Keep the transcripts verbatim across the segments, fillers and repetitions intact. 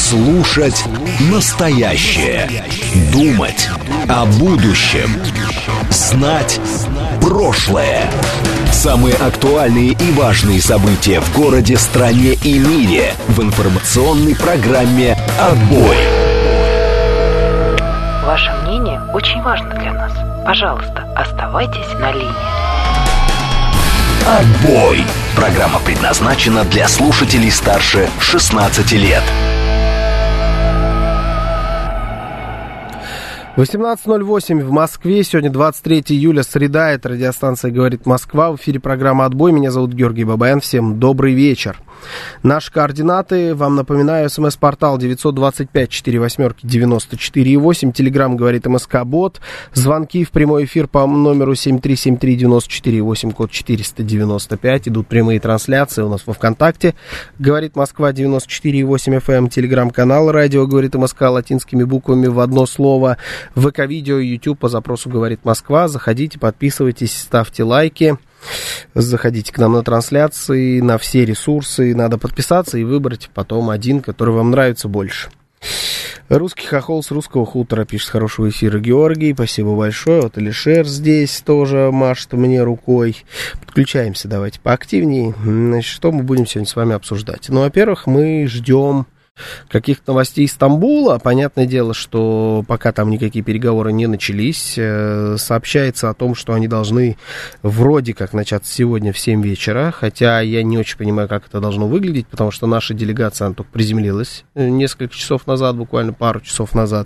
Слушать настоящее. Думать о будущем. Знать прошлое. Самые актуальные и важные события в городе, стране и мире в информационной программе «Отбой». Ваше мнение очень важно для нас. Пожалуйста, оставайтесь на линии. «Отбой». Программа предназначена для слушателей старше шестнадцати лет. восемнадцать ноль восемь в Москве. Сегодня двадцать третьего июля, среда. Это радиостанция «Говорит Москва». В эфире программа «Отбой». Меня зовут Георгий Бабаян. Всем добрый вечер. Наши координаты, вам напоминаю, смс-портал девятьсот двадцать пять сорок восемь девяносто четыре восемь, телеграмм «Говорит МСК-бот», звонки в прямой эфир по номеру семь три семь три девять четыре восемь, код четыреста девяносто пять, идут прямые трансляции у нас во ВКонтакте, «Говорит Москва» девяносто четыре восемь эф эм, телеграм-канал «Радио Говорит МСК» латинскими буквами в одно слово, ВК-видео, YouTube по запросу «Говорит Москва». Заходите, подписывайтесь, ставьте лайки. Заходите к нам на трансляции, на все ресурсы. Надо подписаться и выбрать потом один, который вам нравится больше. Русский хохол с русского хутора пишет: хорошего эфира, Георгий. Спасибо большое. Вот Алишер здесь тоже машет мне рукой. Подключаемся давайте поактивнее. Значит, что мы будем сегодня с вами обсуждать? Ну, во-первых, мы ждем каких-то новостей из Стамбула. Понятное дело, что пока там никакие переговоры не начались. Сообщается о том, что они должны вроде как начаться сегодня в семь вечера. Хотя я не очень понимаю, как это должно выглядеть, потому что наша делегация, она только приземлилась несколько часов назад, буквально пару часов назад.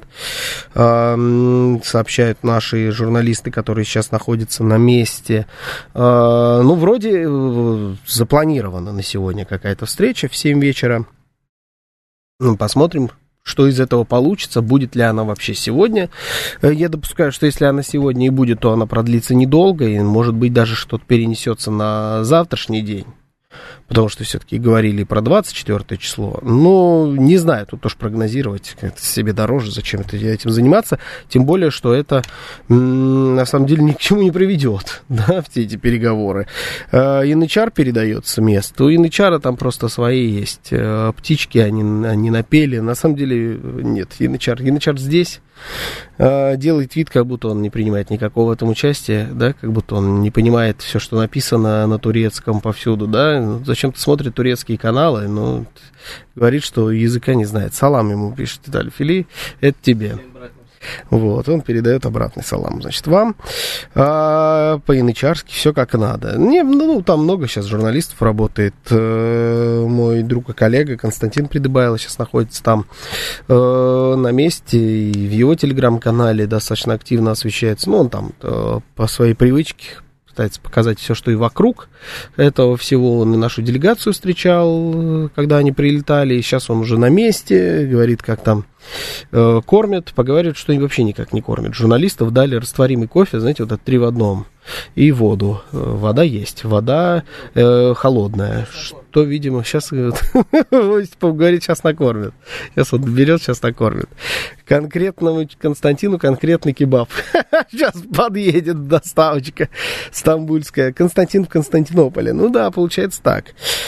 Сообщают наши журналисты, которые сейчас находятся на месте. Ну, вроде запланирована на сегодня какая-то встреча в семь вечера. Ну, посмотрим, что из этого получится, будет ли она вообще сегодня. Я допускаю, что если она сегодня и будет, то она продлится недолго, и, может быть, даже что-то перенесется на завтрашний день. Потому что все-таки говорили про двадцать четвёртое число. Но не знаю, тут тоже прогнозировать как-то себе дороже, зачем это, этим заниматься. Тем более, что это м- на самом деле ни к чему не приведет, да, все эти переговоры. Э, эн эйч ар передается место. У эн эйч ар там просто свои есть э, птички, они, они напели. На самом деле нет, эн эйч ар, эн эйч ар здесь. Делает вид, как будто он не принимает никакого в этом участия, да, как будто он не понимает все, что написано на турецком повсюду, да, зачем-то смотрит турецкие каналы, но говорит, что языка не знает. Салам ему пишет Виталий Фили, это тебе. Вот, он передает обратный салам, значит, вам. А, по-янычарски все как надо. Не, ну, там много сейчас журналистов работает. Э, мой друг и коллега Константин Придыбайло сейчас находится там э, на месте. И в его телеграм-канале достаточно активно освещается. Ну, он там э, по своей привычке пытается показать все, что и вокруг этого всего. Он и нашу делегацию встречал, когда они прилетали. И сейчас он уже на месте, говорит, как там э, кормят. Поговорит, что они вообще никак не кормят. Журналистов дали растворимый кофе, знаете, вот это три в одном. И воду. Вода есть. Вода э, холодная. Что, видимо, сейчас говорит, сейчас накормят. Сейчас он берет, сейчас накормит. Конкретному Константину конкретный кебаб. Сейчас подъедет доставочка стамбульская. Константин в Константинополе. Ну да, получается так.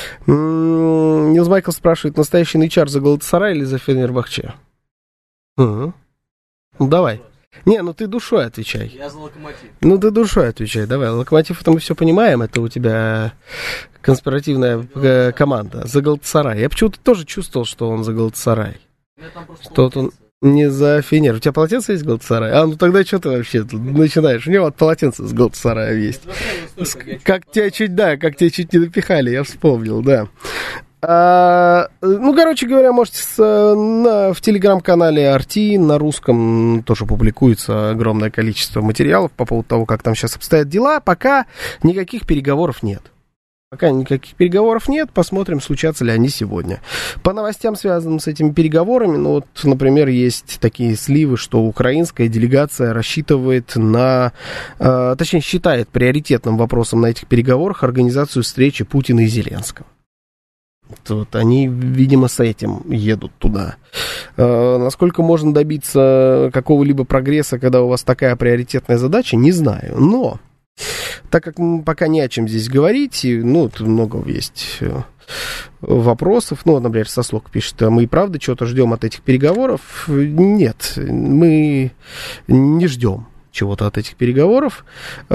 Нилс Майкл спрашивает: настоящий эн эйч ар за Галатасарай или за Фенербахче? Угу. Ну давай. Не, ну ты душой отвечай. Я за Локомотив. Ну ты душой отвечай, давай. Локомотив, это мы все понимаем, это у тебя конспиративная э, команда. За Галатасарай. Я почему-то тоже чувствовал, что он за Галатасарай. Что-то он не за Фенер. У тебя полотенце есть Галатасарай? А, ну тогда что ты вообще тут начинаешь? У него вот полотенце с Галатасараем есть. Как тебя чуть, да, как тебя чуть не напихали, я вспомнил, да. А, ну, короче говоря, можете с, на, в телеграм-канале ар ти на русском тоже публикуется огромное количество материалов по поводу того, как там сейчас обстоят дела. Пока никаких переговоров нет. Пока никаких переговоров нет, посмотрим, случатся ли они сегодня. По новостям, связанным с этими переговорами, ну вот, например, есть такие сливы, что украинская делегация рассчитывает на, э, точнее, считает приоритетным вопросом на этих переговорах организацию встречи Путина и Зеленского. Вот они, видимо, с этим едут туда. Э, насколько можно добиться какого-либо прогресса, когда у вас такая приоритетная задача, не знаю. Но, так как пока не о чем здесь говорить, и, ну, тут много есть вопросов. Ну, например, Сослок пишет, мы и правда что-то ждем от этих переговоров? Нет, мы не ждем чего-то от этих переговоров,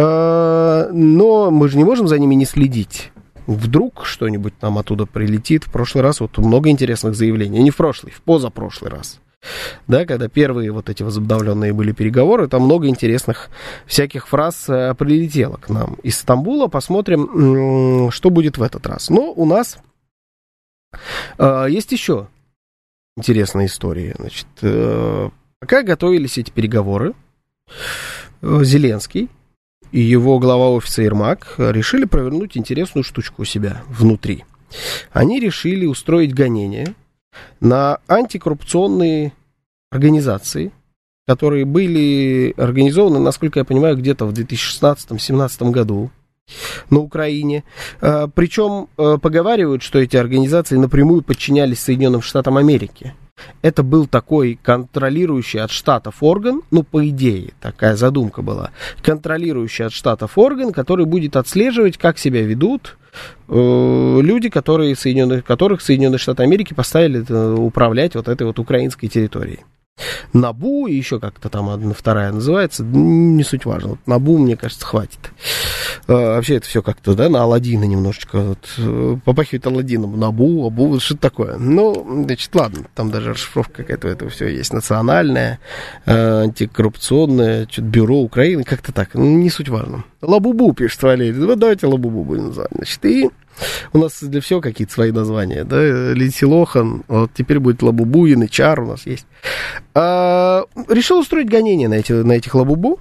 но мы же не можем за ними не следить. Вдруг что-нибудь нам оттуда прилетит. В прошлый раз вот много интересных заявлений, не в прошлый, в позапрошлый раз. Да, когда первые вот эти возобновленные были переговоры, там много интересных всяких фраз э, прилетело к нам из Стамбула. Посмотрим, м- что будет в этот раз. Но у нас э, есть еще интересная история. Значит, э, пока готовились эти переговоры, э, Зеленский и его глава офиса Ермак решили провернуть интересную штучку у себя внутри. Они решили устроить гонение на антикоррупционные организации, которые были организованы, насколько я понимаю, где-то в две тысячи шестнадцатом - две тысячи семнадцатом году на Украине. Причем поговаривают, что эти организации напрямую подчинялись Соединенным Штатам Америки. Это был такой контролирующий от штатов орган, ну, по идее, такая задумка была, контролирующий от штатов орган, который будет отслеживать, как себя ведут э, люди, которые Соединенные, которых Соединенные Штаты Америки поставили э, управлять вот этой вот украинской территорией. НАБУ и еще как-то там одна вторая называется, не суть важно. Вот НАБУ, мне кажется, хватит. А, вообще это все как-то, да, на Аладдина немножечко вот, попахивает Аладдином. НАБУ, АБУ, что-то такое. Ну, значит, ладно, там даже расшифровка какая-то у этого всего есть. Национальное, антикоррупционное, что-то бюро Украины, как-то так. Ну, не суть важно. Лабубу пишет Валерий. Вот давайте Лабубу будем называть. Значит, и у нас для всего какие-то свои названия, да, Линдси Лохан, вот теперь будет Лабубу, Янычар у нас есть. А, решил устроить гонение на, эти, на этих Лабубу,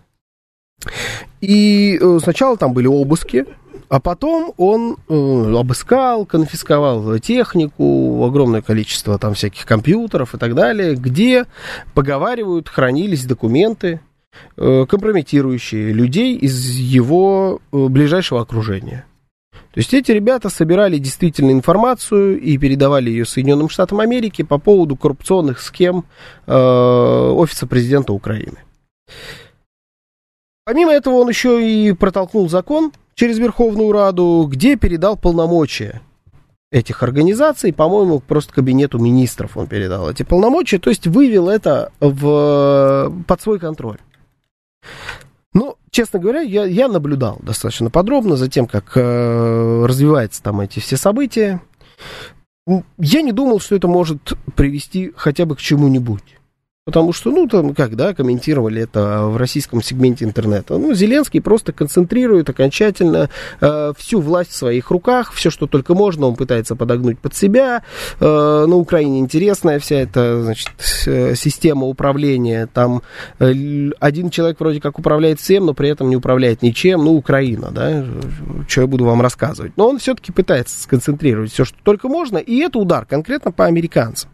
и сначала там были обыски, а потом он э, обыскал, конфисковал технику, огромное количество там всяких компьютеров и так далее, где, поговаривают, хранились документы, э, компрометирующие людей из его э, ближайшего окружения. То есть эти ребята собирали действительно информацию и передавали ее Соединенным Штатам Америки по поводу коррупционных схем э, офиса президента Украины. Помимо этого он еще и протолкнул закон через Верховную Раду, где передал полномочия этих организаций, по-моему, просто кабинету министров он передал эти полномочия, то есть вывел это в, под свой контроль. Ну, честно говоря, я, я наблюдал достаточно подробно за тем, как э, развиваются там эти все события. Я не думал, что это может привести хотя бы к чему-нибудь. Потому что, ну, там, как, да, комментировали это в российском сегменте интернета. Ну, Зеленский просто концентрирует окончательно э, всю власть в своих руках, все, что только можно, он пытается подогнуть под себя. Э, на Украине интересная вся эта, значит, система управления. Там э, один человек вроде как управляет всем, но при этом не управляет ничем. Ну, Украина, да, что я буду вам рассказывать. Но он все-таки пытается сконцентрировать все, что только можно, и это удар конкретно по американцам,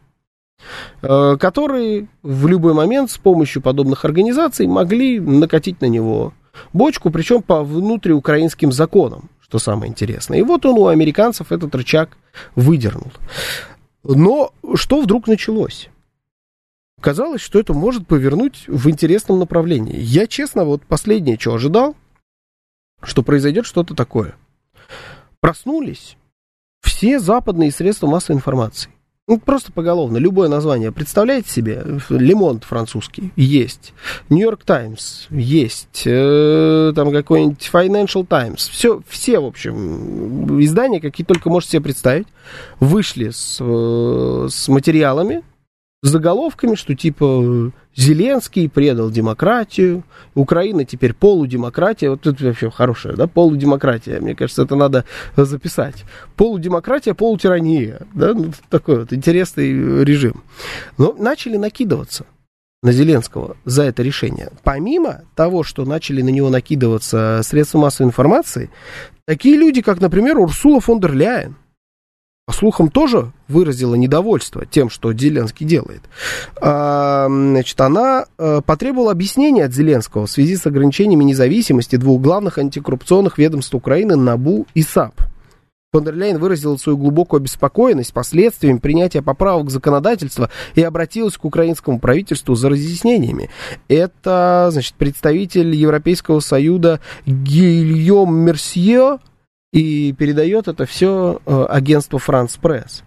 которые в любой момент с помощью подобных организаций могли накатить на него бочку, причем по внутриукраинским законам, что самое интересное. И вот он у американцев этот рычаг выдернул. Но что вдруг началось? Казалось, что это может повернуть в интересном направлении. Я, честно, вот последнее, что ожидал, что произойдет что-то такое. Проснулись все западные средства массовой информации. Ну, просто поголовно, любое название. Представляете себе? Le Monde французский есть, New York Times есть, э, там какой-нибудь Financial Times. Все, все, в общем, издания, какие только можете себе представить, вышли с, э, с материалами, с заголовками, что типа Зеленский предал демократию, Украина теперь полудемократия. Вот это вообще хорошая, да, полудемократия. Мне кажется, это надо записать. Полудемократия, полутирания. Да? Ну, такой вот интересный режим. Но начали накидываться на Зеленского за это решение. Помимо того, что начали на него накидываться средства массовой информации, такие люди, как, например, Урсула фон дер Ляйен, по слухам, тоже выразила недовольство тем, что Зеленский делает. А, значит, она а, потребовала объяснения от Зеленского в связи с ограничениями независимости двух главных антикоррупционных ведомств Украины НАБУ и САП. Фон дер Ляйен выразила свою глубокую обеспокоенность последствиями принятия поправок в законодательство и обратилась к украинскому правительству за разъяснениями. Это, значит, представитель Европейского Союза Гильом Мерсье И передает это все агентство France Press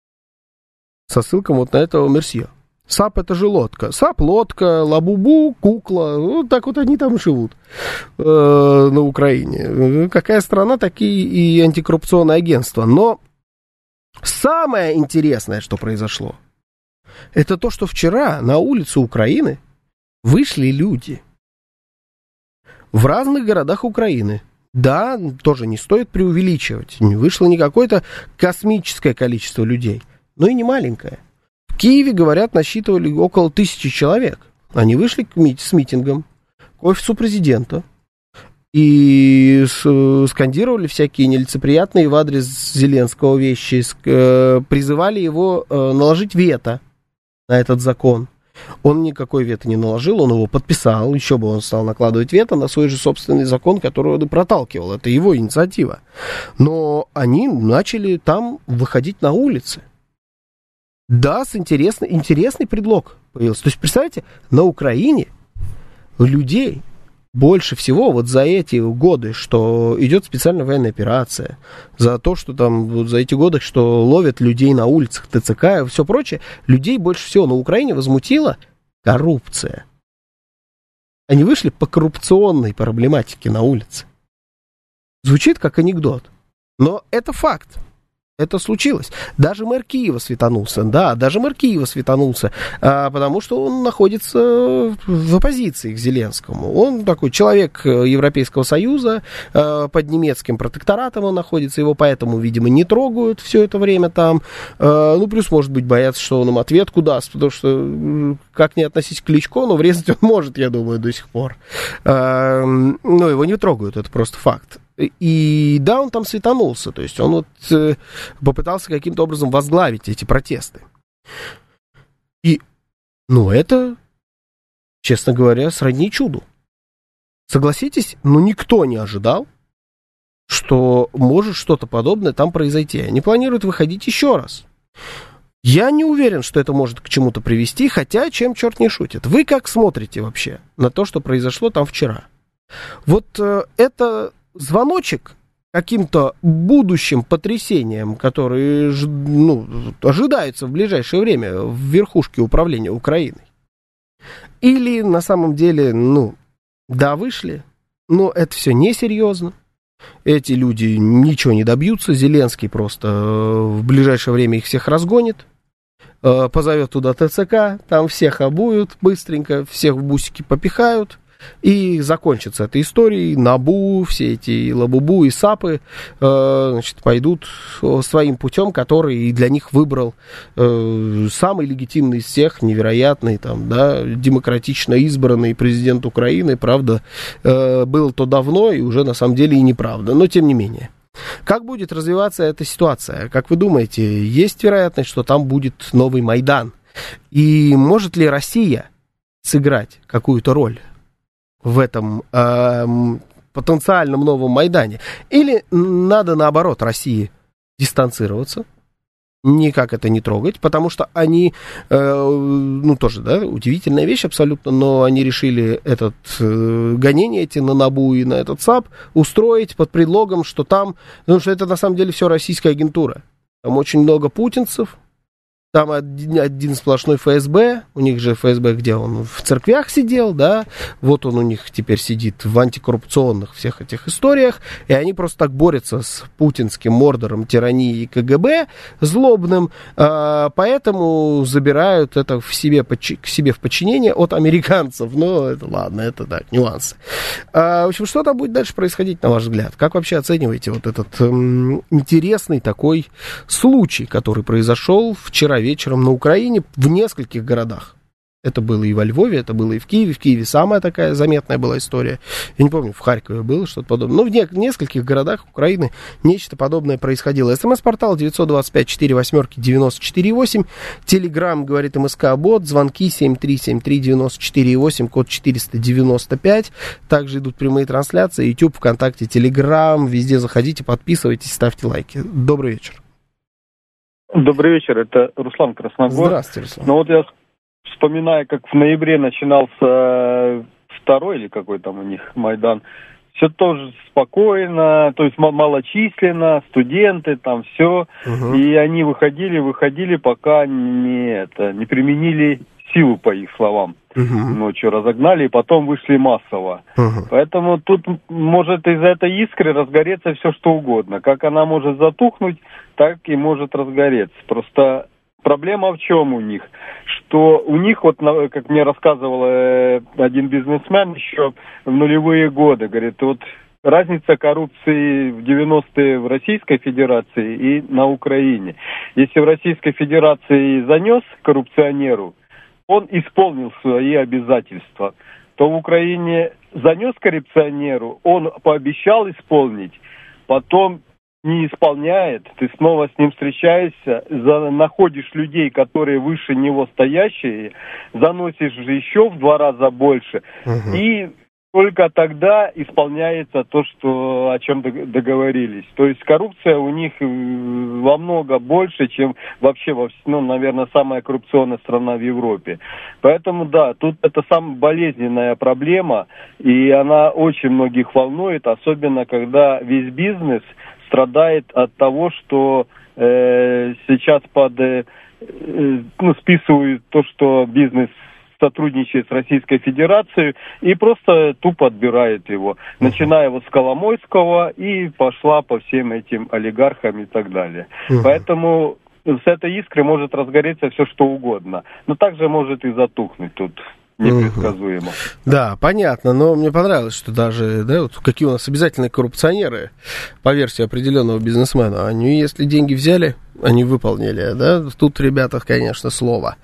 со ссылкой вот на этого Мерсье. САП — это же лодка. САП — лодка, Лабубу — кукла. Вот так вот они там живут э, на Украине. Какая страна, такие и антикоррупционные агентства. Но самое интересное, что произошло, это то, что вчера на улице Украины вышли люди в разных городах Украины. Да, тоже не стоит преувеличивать. Не вышло не какое-то космическое количество людей, но и не маленькое. В Киеве, говорят, насчитывали около тысячи человек. Они вышли к ми- с митингом к офису президента и с- скандировали всякие нелицеприятные в адрес Зеленского вещи, ск- э, призывали его э, наложить вето на этот закон. Он никакой вето не наложил, он его подписал, еще бы он стал накладывать вето на свой же собственный закон, который он и проталкивал. Это его инициатива. Но они начали там выходить на улицы. Да, с интересный, интересный предлог появился. То есть, представьте, на Украине людей больше всего вот за эти годы, что идет специальная военная операция, за то, что там вот за эти годы, что ловят людей на улицах, ТЦК и все прочее, людей больше всего на Украине возмутила коррупция. Они вышли по коррупционной проблематике на улице. Звучит как анекдот, но это факт. Это случилось. Даже мэр Киева светанулся. Да, даже мэр Киева светанулся, а, потому что он находится в оппозиции к Зеленскому. Он такой человек Европейского Союза, а, под немецким протекторатом он находится, его поэтому, видимо, не трогают все это время там. А, ну, плюс, может быть, боятся, что он им ответку даст, потому что, как не относись к Кличко, но врезать он может, я думаю, до сих пор. А, но его не трогают, это просто факт. И да, он там светанулся, то есть он вот э, попытался каким-то образом возглавить эти протесты. И, ну, это, честно говоря, сродни чуду. Согласитесь, ну, никто не ожидал, что может что-то подобное там произойти. Они планируют выходить еще раз. Я не уверен, что это может к чему-то привести, хотя чем черт не шутит. Вы как смотрите вообще на то, что произошло там вчера? Вот э, это... звоночек каким-то будущим потрясениям, которые, ну, ожидаются в ближайшее время в верхушке управления Украиной? Или на самом деле, ну, да, вышли, но это все несерьезно. Эти люди ничего не добьются. Зеленский просто в ближайшее время их всех разгонит, позовет туда ТЦК, там всех обуют быстренько, всех в бусики попихают. И закончится эта история. НАБУ, все эти Лабубу и САПы, э, значит, пойдут своим путем, который для них выбрал э, самый легитимный из всех, невероятный, там, да, демократично избранный президент Украины. Правда, э, было то давно и уже на самом деле и неправда, но тем не менее. Как будет развиваться эта ситуация? Как вы думаете, есть вероятность, что там будет новый Майдан? И может ли Россия сыграть какую-то роль в этом э, потенциальном новом Майдане? Или надо, наоборот, России дистанцироваться, никак это не трогать, потому что они, э, ну, тоже, да, удивительная вещь абсолютно, но они решили этот э, гонение эти на НАБУ и на этот САП устроить под предлогом, что там, потому что это на самом деле все российская агентура. Там очень много путинцев, там один, один сплошной ФСБ, у них же ФСБ, где он в церквях сидел, да, вот он у них теперь сидит в антикоррупционных всех этих историях, и они просто так борются с путинским мордором тирании и КГБ злобным, а, поэтому забирают это в себе, к себе в подчинение от американцев, но это ладно, это так, нюансы. А, в общем, что там будет дальше происходить, на ваш взгляд? Как вообще оцениваете вот этот м, интересный такой случай, который произошел вчера вечером на Украине в нескольких городах? Это было и во Львове, это было и в Киеве. В Киеве самая такая заметная была история. Я не помню, в Харькове было что-то подобное. Но в не- нескольких городах Украины нечто подобное происходило. СМС-портал девятьсот двадцать пять сорок восемь девяносто четыре восемь. Телеграм, говорит МСК-бот. Звонки семь три семь три девяносто четыре восемь, код четыреста девяносто пять. Также идут прямые трансляции. YouTube, ВКонтакте, Телеграм. Везде заходите, подписывайтесь, ставьте лайки. Добрый вечер. Добрый вечер, это Руслан Красногор. Здравствуйте, Руслан. Ну вот я вспоминаю, как в ноябре начинался второй или какой там у них Майдан. все тоже спокойно, то есть малочисленно, студенты, там все. Угу. И они выходили, выходили, пока не, это, не применили силу, по их словам. Угу. Ночью разогнали, и потом вышли массово. Угу. Поэтому тут может из-за этой искры разгореться все что угодно. Как она может затухнуть, так и может разгореться. Просто проблема в чем у них? Что у них, вот, как мне рассказывал один бизнесмен еще в нулевые годы, говорит, вот разница коррупции в девяностые в Российской Федерации и на Украине. Если в Российской Федерации занес коррупционеру, он исполнил свои обязательства, то в Украине занес коррупционеру, он пообещал исполнить, потом не исполняет, ты снова с ним встречаешься, за, находишь людей, которые выше него стоящие, заносишь еще в два раза больше, угу. и только тогда исполняется то, что, о чем договорились. То есть коррупция у них во много больше, чем вообще, во, ну, наверное, самая коррупционная страна в Европе. Поэтому, да, тут это самая болезненная проблема, и она очень многих волнует, особенно когда весь бизнес страдает от того, что э, сейчас под, э, ну, списывают то, что бизнес сотрудничает с Российской Федерацией и просто тупо отбирает его, начиная вот с Коломойского и пошла по всем этим олигархам и так далее. Uh-huh. Поэтому с этой искры может разгореться все что угодно, но также может и затухнуть тут. Непредсказуемо. Uh-huh. Да, понятно, но мне понравилось, что даже, да, вот какие у нас обязательные коррупционеры, по версии определенного бизнесмена, они, если деньги взяли, они выполнили, да, тут, ребята, конечно, слово.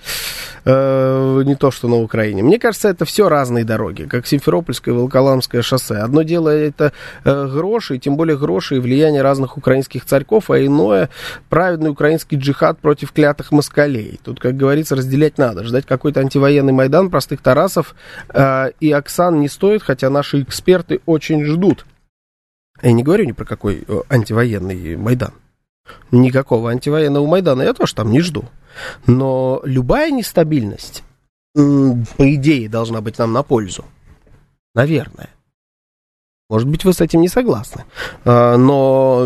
Э, не то, что на Украине. Мне кажется, это все разные дороги, как Симферопольское и Волоколамское шоссе. Одно дело это э, гроши, и тем более гроши и влияние разных украинских царьков, а иное праведный украинский джихад против клятых москалей. Тут, как говорится, разделять надо. Ждать какой-то антивоенный Майдан простых Тарасов э, и Оксан не стоит, хотя наши эксперты очень ждут. Я не говорю ни про какой антивоенный Майдан. Никакого антивоенного Майдана я тоже там не жду. Но любая нестабильность, по идее, должна быть нам на пользу. Наверное. Может быть, вы с этим не согласны. Но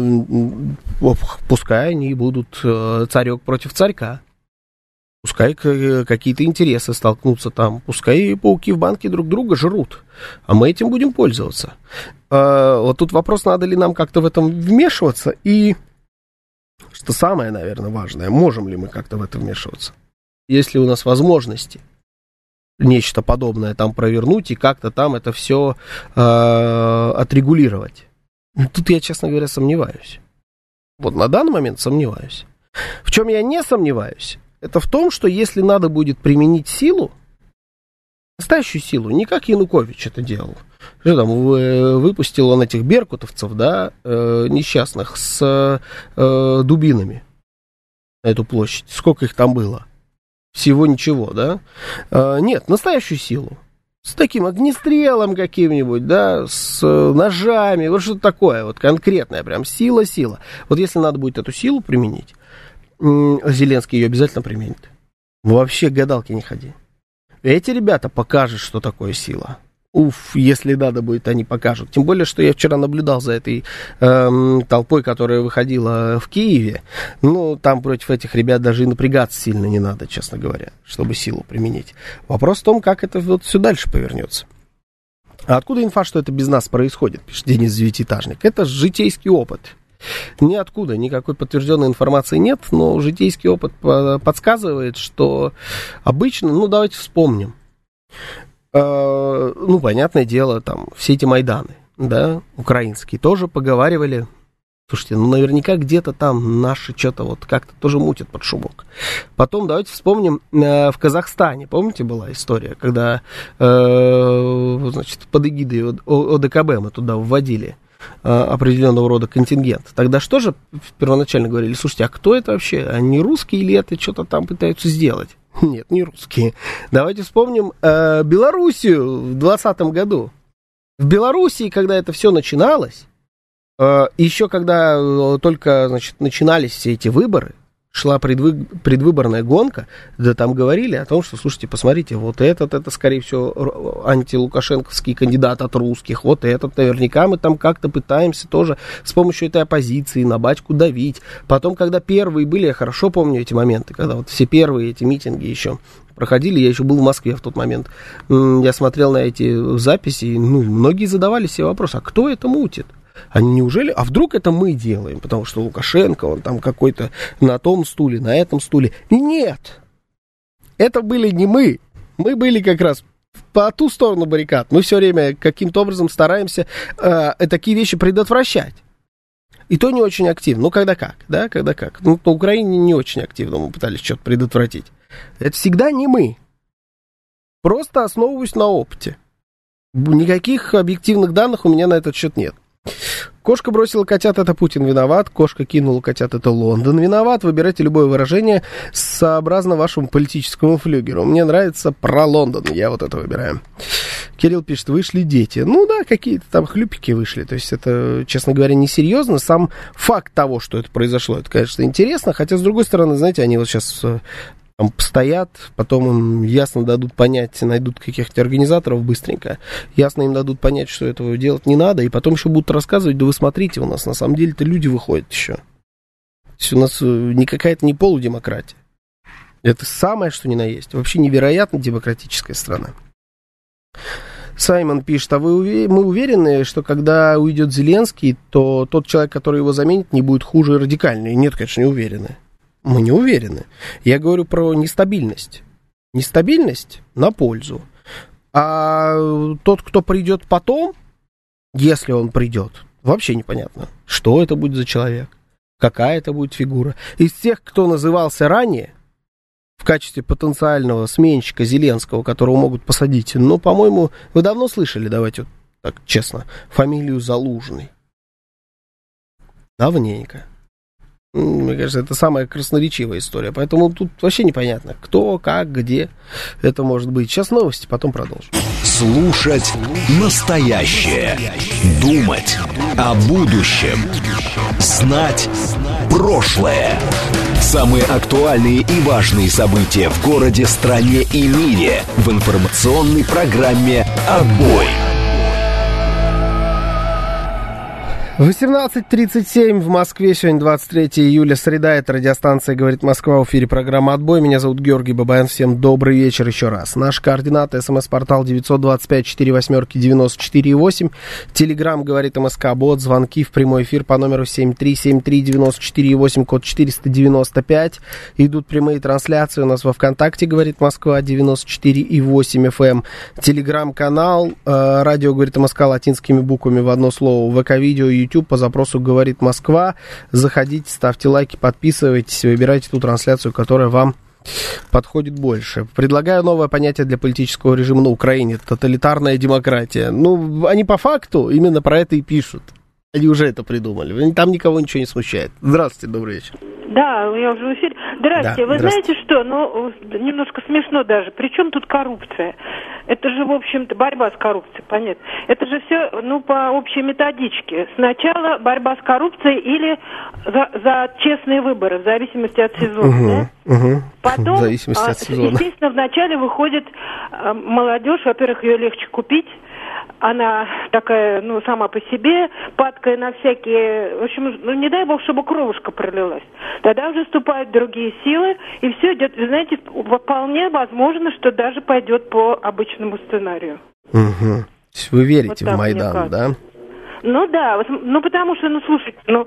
пускай они будут царек против царька. Пускай какие-то интересы столкнутся там. Пускай пауки в банке друг друга жрут. А мы этим будем пользоваться. Вот тут вопрос, надо ли нам как-то в этом вмешиваться. И, что самое, наверное, важное, можем ли мы как-то в это вмешиваться. Есть ли у нас возможности нечто подобное там провернуть и как-то там это все э, отрегулировать. Тут я, честно говоря, сомневаюсь. Вот на данный момент сомневаюсь. В чем я не сомневаюсь, это в том, что если надо будет применить силу, настоящую силу, не как Янукович это делал. Что там, выпустил он этих беркутовцев, да, э, несчастных, с э, дубинами на эту площадь. Сколько их там было? Всего ничего, да? Э, нет, настоящую силу. С таким огнестрелом каким-нибудь, да, с ножами, вот что-то такое, вот конкретное, прям сила-сила. Вот если надо будет эту силу применить, Зеленский ее обязательно применит. Вообще гадалки не ходи. Эти ребята покажут, что такое сила. Уф, если надо будет, они покажут. Тем более, что я вчера наблюдал за этой эм, толпой, которая выходила в Киеве. Ну, там против этих ребят даже и напрягаться сильно не надо, честно говоря, чтобы силу применить. Вопрос в том, как это вот все дальше повернется. А откуда инфа, что это без нас происходит, пишет Денис Девятиэтажник? Это житейский опыт. Ниоткуда никакой подтвержденной информации нет, но житейский опыт подсказывает, что обычно, ну, давайте вспомним. Ну, понятное дело, там, все эти Майданы, да, украинские, тоже поговаривали, слушайте, ну, наверняка где-то там наши что-то вот как-то тоже мутят под шумок. Потом давайте вспомним, в Казахстане, помните, была история, когда, значит, под эгидой ОДКБ мы туда вводили определенного рода контингент. Тогда что же первоначально говорили, слушайте, а кто это вообще? Они русские или это что-то там пытаются сделать? Нет, не русские. Давайте вспомним э, Белоруссию в двадцатом году. В Белоруссии, когда это все начиналось, э, еще когда только, значит, начинались все эти выборы, шла предвы... предвыборная гонка, да там говорили о том, что, слушайте, посмотрите, вот этот, это, скорее всего, антилукашенковский кандидат от русских, вот этот, наверняка мы там как-то пытаемся тоже с помощью этой оппозиции на батьку давить. Потом, когда первые были, я хорошо помню эти моменты, когда вот все первые эти митинги еще проходили, я еще был в Москве в тот момент, я смотрел на эти записи, и, ну, многие задавали себе вопрос, а кто это мутит? А неужели, а вдруг это мы делаем, потому что Лукашенко, он там какой-то на том стуле, на этом стуле. Нет, это были не мы, мы были как раз по ту сторону баррикад. Мы все время каким-то образом стараемся э, такие вещи предотвращать. И то не очень активно, ну когда как, да, когда как. Ну, на Украине не очень активно мы пытались что-то предотвратить. Это всегда не мы, просто основываюсь на опыте. Никаких объективных данных у меня на этот счет нет. Кошка бросила котят, это Путин виноват. Кошка кинула котят, это Лондон виноват. Выбирайте любое выражение сообразно вашему политическому флюгеру. Мне нравится про Лондон, я вот это выбираю. Кирилл пишет, вышли дети. Ну да, какие-то там хлюпики вышли. То есть это, честно говоря, несерьезно. Сам факт того, что это произошло, это, конечно, интересно. Хотя, с другой стороны, знаете, они вот сейчас там постоят, потом им ясно дадут понять, найдут каких-то организаторов быстренько, ясно им дадут понять, что этого делать не надо, и потом еще будут рассказывать, да вы смотрите, у нас на самом деле-то люди выходят еще. То есть у нас не какая-то не полудемократия. Это самое, что ни на есть. Вообще невероятно демократическая страна. Саймон пишет, а вы, мы уверены, что когда уйдет Зеленский, то тот человек, который его заменит, не будет хуже и радикальнее? Нет, конечно, не уверены. Мы не уверены. Я говорю про нестабильность. Нестабильность на пользу. А тот, кто придет потом, если он придет, вообще непонятно, что это будет за человек, какая это будет фигура. Из тех, кто назывался ранее в качестве потенциального сменщика Зеленского, которого могут посадить, ну, по-моему, вы давно слышали, давайте вот так честно, фамилию Залужный. Давненько. Мне кажется, это самая красноречивая история. Поэтому тут вообще непонятно, кто, как, где это может быть. Сейчас новости, потом продолжим. Слушать настоящее. Думать о будущем. Знать прошлое. Самые актуальные и важные события в городе, стране и мире в информационной программе «Отбой». восемнадцать тридцать семь в Москве, сегодня двадцать третьего июля, среда, это радиостанция «Говорит Москва», в эфире программа «Отбой», меня зовут Георгий Бабаян, всем добрый вечер еще раз. Наши координаты, смс-портал девять два пять четыре восемь девять четыре восемь, телеграмм «Говорит МСК», бот, звонки в прямой эфир по номеру семь три семь три девять четыре восемь, код четыреста девяносто пять, идут прямые трансляции у нас во ВКонтакте «Говорит Москва», девяносто четыре и восемь эф эм, телеграм-канал, э, радио «Говорит МСК» латинскими буквами в одно слово, ВК-видео, YouTube по запросу «Говорит Москва». Заходите, ставьте лайки, подписывайтесь, выбирайте ту трансляцию, которая вам подходит больше. Предлагаю новое понятие для политического режима на Украине – тоталитарная демократия. Ну, они по факту именно про это и пишут. Они уже это придумали. Там никого ничего не смущает. Здравствуйте, добрый вечер. Да, я уже в эфире. Здравствуйте. Да, вы здравствуйте. Знаете что? Ну, немножко смешно даже. При чем тут коррупция? Это же, в общем-то, борьба с коррупцией, понятно. Это же все, ну, по общей методичке. Сначала борьба с коррупцией или за, за честные выборы, в зависимости от сезона, угу, да? Угу. Потом, в зависимости от сезона. Естественно, вначале выходит молодежь, во-первых, ее легче купить. Она такая, ну, сама по себе, падкая на всякие... В общем, ну, не дай бог, чтобы кровушка пролилась. Тогда уже вступают другие силы, и все идет, вы знаете, вполне возможно, что даже пойдет по обычному сценарию. Угу. Вы верите вот в Майдан, да? Ну да, ну потому что, ну слушайте, ну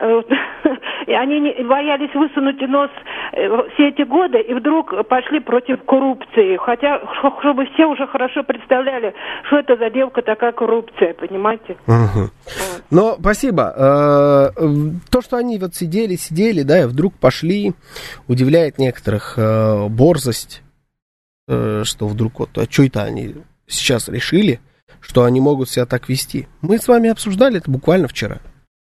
э, они не, боялись высунуть нос э, все эти годы и вдруг пошли против коррупции, хотя чтобы все уже хорошо представляли, что это за девка такая коррупция, понимаете? Угу. Вот. Но спасибо. То, что они вот сидели, сидели, да, и вдруг пошли, удивляет некоторых борзость, что вдруг вот, а что это они сейчас решили, что они могут себя так вести. Мы с вами обсуждали это буквально вчера.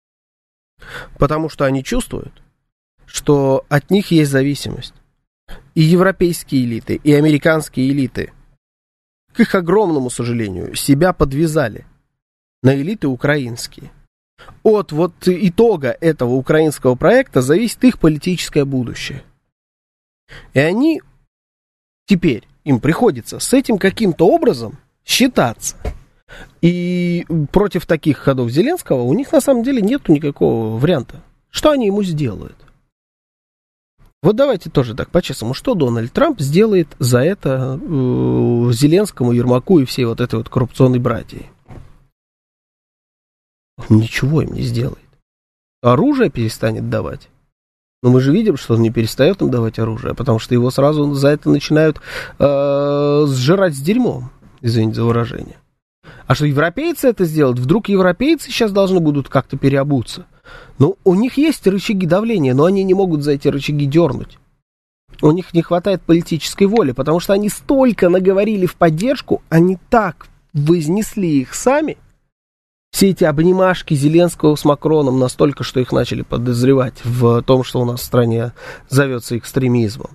Потому что они чувствуют, что от них есть зависимость. И европейские элиты, и американские элиты, к их огромному сожалению, себя подвязали на элиты украинские. от вот итога этого украинского проекта зависит их политическое будущее. И они теперь, им приходится с этим каким-то образом считаться. И против таких ходов Зеленского у них на самом деле нету никакого варианта. Что они ему сделают? Вот давайте тоже так по-честному. Что Дональд Трамп сделает за это э, Зеленскому, Ермаку и всей вот этой вот коррупционной братьей? Ничего им не сделает. Оружие перестанет давать. Но мы же видим, что он не перестает им давать оружие, потому что его сразу за это начинают э, сжирать с дерьмом. Извините за выражение. А что европейцы это сделают? Вдруг европейцы сейчас должны будут как-то переобуться? Ну, у них есть рычаги давления, но они не могут за эти рычаги дернуть. У них не хватает политической воли, потому что они столько наговорили в поддержку, они так вознесли их сами, все эти обнимашки Зеленского с Макроном, настолько, что их начали подозревать в том, что у нас в стране зовется экстремизмом.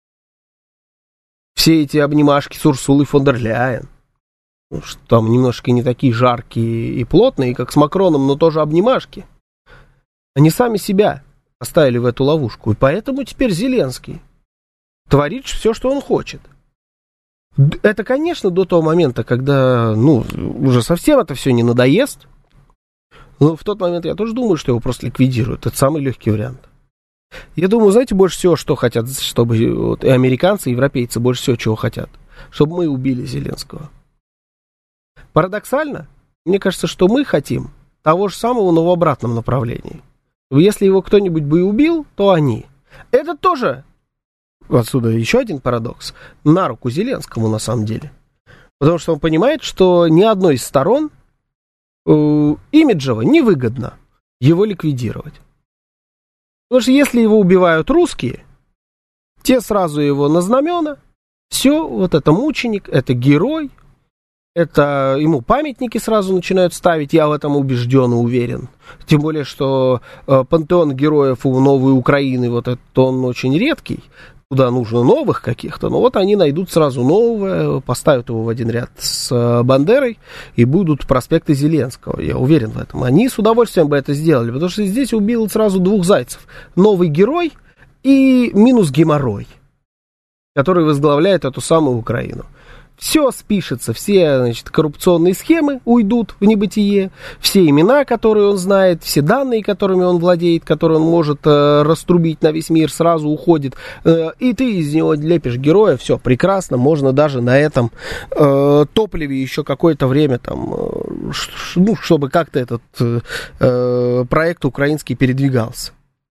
Все эти обнимашки с Урсулой фон дер Ляйен, что там немножко не такие жаркие и плотные, как с Макроном, но тоже обнимашки. Они сами себя поставили в эту ловушку. И поэтому теперь Зеленский творит все, что он хочет. Это, конечно, до того момента, когда, ну, уже совсем это все не надоест. Но в тот момент я тоже думаю, что его просто ликвидируют. Это самый легкий вариант. Я думаю, знаете, больше всего, что хотят, чтобы вот, и американцы, и европейцы больше всего, чего хотят. Чтобы мы убили Зеленского. Парадоксально, мне кажется, что мы хотим того же самого, но в обратном направлении. Если его кто-нибудь бы и убил, то они. Это тоже, отсюда еще один парадокс, на руку Зеленскому на самом деле. Потому что он понимает, что ни одной из сторон э, имиджево невыгодно его ликвидировать. Потому что если его убивают русские, те сразу его на знамена, все, вот это мученик, это герой, это ему памятники сразу начинают ставить, я в этом убежден и уверен. Тем более, что э, пантеон героев у Новой Украины, вот этот он очень редкий, туда нужно новых каких-то, но вот они найдут сразу новое, поставят его в один ряд с э, Бандерой, и будут проспекты Зеленского, я уверен в этом. Они с удовольствием бы это сделали, потому что здесь убил сразу двух зайцев. Новый герой и минус геморрой, который возглавляет эту самую Украину. Все спишется, все, значит, коррупционные схемы уйдут в небытие, все имена, которые он знает, все данные, которыми он владеет, которые он может э, раструбить на весь мир, сразу уходит, э, и ты из него лепишь героя, все прекрасно, можно даже на этом э, топливе еще какое-то время, там, э, ш, ну, чтобы как-то этот э, проект украинский передвигался.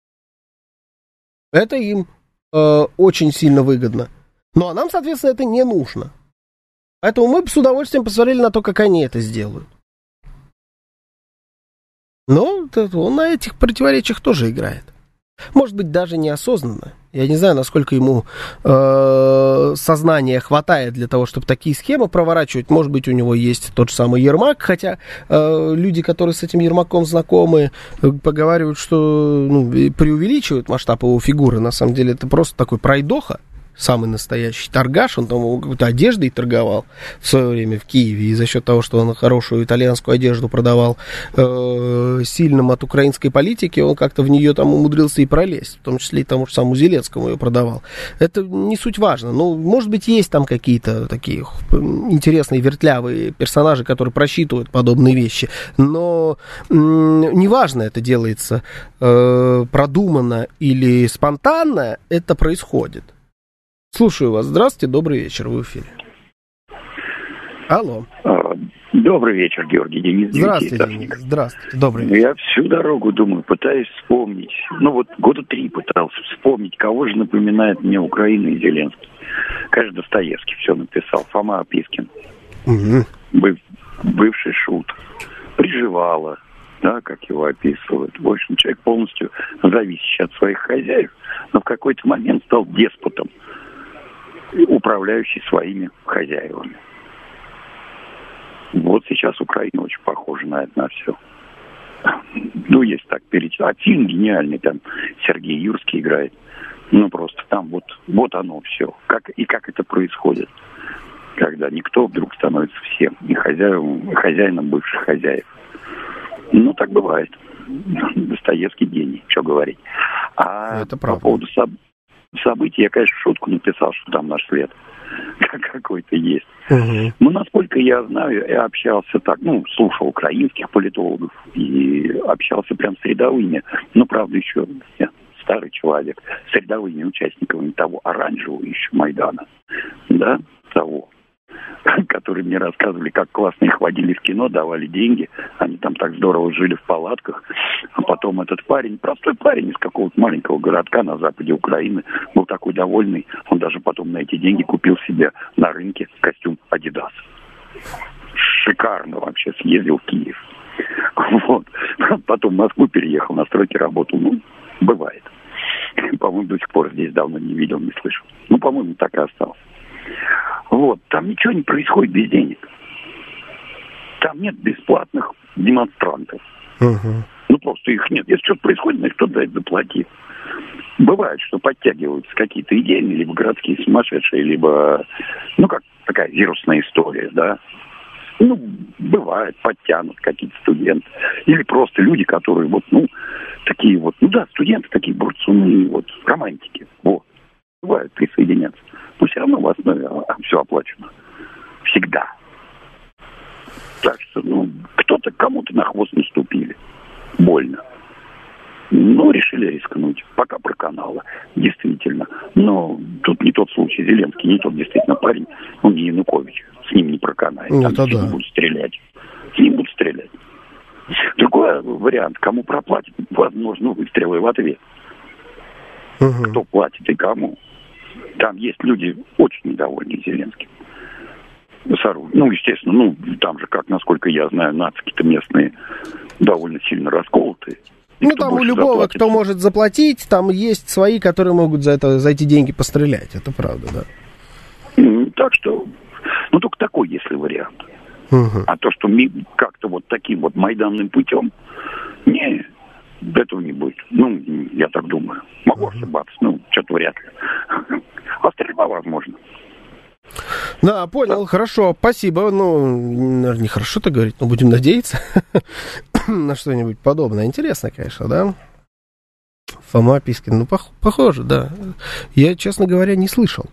Это им э, очень сильно выгодно. Ну, а нам, соответственно, это не нужно. Поэтому мы бы с удовольствием посмотрели на то, как они это сделают. Но он на этих противоречиях тоже играет. Может быть, даже неосознанно. Я не знаю, насколько ему э, сознания хватает для того, чтобы такие схемы проворачивать. Может быть, у него есть тот же самый Ермак, хотя э, люди, которые с этим Ермаком знакомы, поговаривают, что ну, преувеличивают масштаб его фигуры. На самом деле, это просто такой пройдоха. Самый настоящий торгаш, он там какой-то одеждой торговал в свое время в Киеве, и за счет того, что он хорошую итальянскую одежду продавал э, сильным от украинской политики, он как-то в нее там умудрился и пролезть, в том числе и тому же самому Зеленскому ее продавал. Это не суть важно. Ну, может быть, есть там какие-то такие интересные, вертлявые персонажи, которые просчитывают подобные вещи, но м- неважно, это делается э, продуманно или спонтанно, это происходит. Слушаю вас. Здравствуйте, добрый вечер, вы в эфире. Алло. Добрый вечер, Георгий, Денис. Здравствуйте, Денис. Здравствуйте, добрый вечер. Я всю дорогу думаю, пытаюсь вспомнить, ну вот года три пытался вспомнить, кого же напоминает мне Украина и Зеленский. Конечно, Достоевский все написал, Фома Опискин, угу. Быв, бывший шут, Приживало, да, как его описывают. В общем, человек полностью зависящий от своих хозяев, но в какой-то момент стал деспотом, управляющий своими хозяевами. Вот сейчас Украина очень похожа на это, на все. Ну, есть так перечислить. А фильм гениальный, там Сергей Юрский играет. Ну, просто там вот, вот оно все. Как, и как это происходит, когда никто вдруг становится всем. И хозяином, и хозяином бывших хозяев. Ну, так бывает. Достоевский гений, что говорить. А это по поводу соб- событий, я, конечно, шутку написал, что там наш след какой-то есть. Угу. Но, насколько я знаю, я общался так, ну, слушал украинских политологов и общался прям с рядовыми. Ну, правда, еще я старый человек, с рядовыми участниками того оранжевого еще Майдана, да, того, которые мне рассказывали, как классно их водили в кино, давали деньги, они там так здорово жили в палатках, а потом этот парень, простой парень из какого-то маленького городка на западе Украины, был такой довольный, он даже потом на эти деньги купил себе на рынке костюм Adidas. Шикарно вообще, съездил в Киев. Вот. Потом в Москву переехал, на стройке работал, ну, бывает. По-моему, до сих пор здесь давно не видел, не слышал. Ну, по-моему, так и остался. Вот, там ничего не происходит без денег. Там нет бесплатных демонстрантов. Угу. Ну, просто их нет. Если что-то происходит, значит, кто-то за это заплатит. Бывает, что подтягиваются какие-то идейные, либо городские сумасшедшие, либо, ну, как такая вирусная история, да. Ну, бывает, подтянут какие-то студенты. Или просто люди, которые вот, ну, такие вот, ну да, студенты такие бурцуны, вот, романтики. Вот. Бывает, присоединяться. Но все равно в основе все оплачено. Всегда. Так что, ну, кто-то кому-то на хвост наступили. Больно. Ну, решили рискнуть. Пока проканало. Действительно. Но тут не тот случай. Зеленский не тот действительно парень. Он не Янукович. С ним не проканает. Ну, Там это с ним да. будут стрелять. С ним будут стрелять. Другой вариант. Кому проплатят, возможно, выстрелы в ответ. Угу. Кто платит и кому. Там есть люди очень недовольны Зеленским. Ну, естественно, ну, там же, как, насколько я знаю, нацики-то местные довольно сильно расколотые. И ну, там у любого, заплатит, кто может заплатить, там есть свои, которые могут за это, за эти деньги пострелять. Это правда, да. Так что, ну, только такой, если вариант. Угу. А то, что как-то вот таким вот майданным путем, не, этого не будет. Ну, я так думаю. Могу угу. ошибаться, ну, что-то вряд ли. А стрельба возможно. Да, понял, хорошо, спасибо. Ну, наверное, нехорошо так говорить, но будем надеяться на что-нибудь подобное. Интересно, конечно, да? Фома Пискин, ну, пох- похоже, да. Я, честно говоря, не слышал.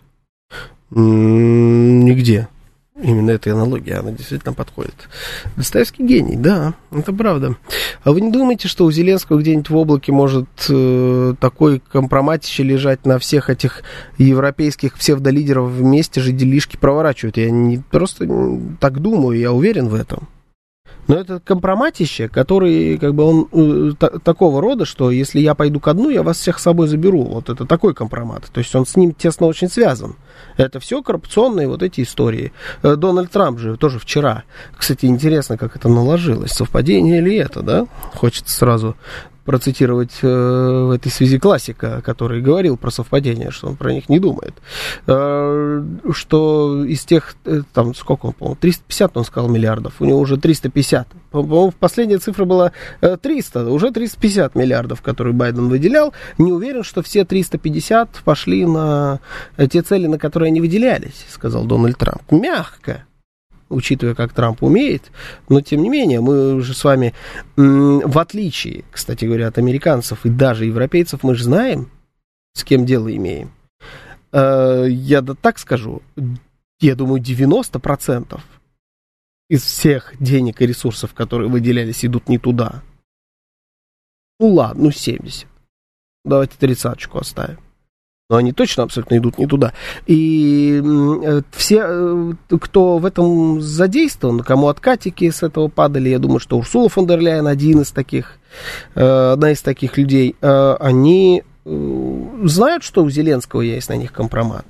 М-м, нигде. Именно эта аналогия, она действительно подходит. Достоевский гений, да, это правда. А вы не думаете, что у Зеленского где-нибудь в облаке может э, такой компроматище лежать на всех этих европейских псевдолидеров вместе же делишки проворачивают? Я не просто так думаю, я уверен в этом. Но это компроматище, который, как бы, он э, та, такого рода, что если я пойду ко дну, я вас всех с собой заберу. Вот это такой компромат. То есть он с ним тесно очень связан. Это все коррупционные вот эти истории. Э, Дональд Трамп же тоже вчера. Кстати, интересно, как это наложилось. Совпадение ли это, да? Хочется сразу процитировать э, в этой связи классика, который говорил про совпадения, что он про них не думает. Э, что из тех, э, там, сколько он, по-моему, триста пятьдесят, он сказал, миллиардов, у него уже триста пятьдесят. По-моему, последняя цифра была э, триста, уже триста пятьдесят миллиардов, которые Байден выделял. Не уверен, что все триста пятьдесят пошли на те цели, на которые они выделялись, сказал Дональд Трамп. Мягко. Учитывая, как Трамп умеет, но, тем не менее, мы уже с вами, в отличие, кстати говоря, от американцев и даже европейцев, мы же знаем, с кем дело имеем. Я да так скажу, я думаю, девяносто процентов из всех денег и ресурсов, которые выделялись, идут не туда. Ну ладно, ну семьдесят. Давайте тридцаточку оставим. Но они точно абсолютно идут не туда. И э, все, э, кто в этом задействован, кому откатики с этого падали, я думаю, что Урсула фон дер Ляйен один из таких, э, одна из таких людей, э, они э, знают, что у Зеленского есть на них компромат.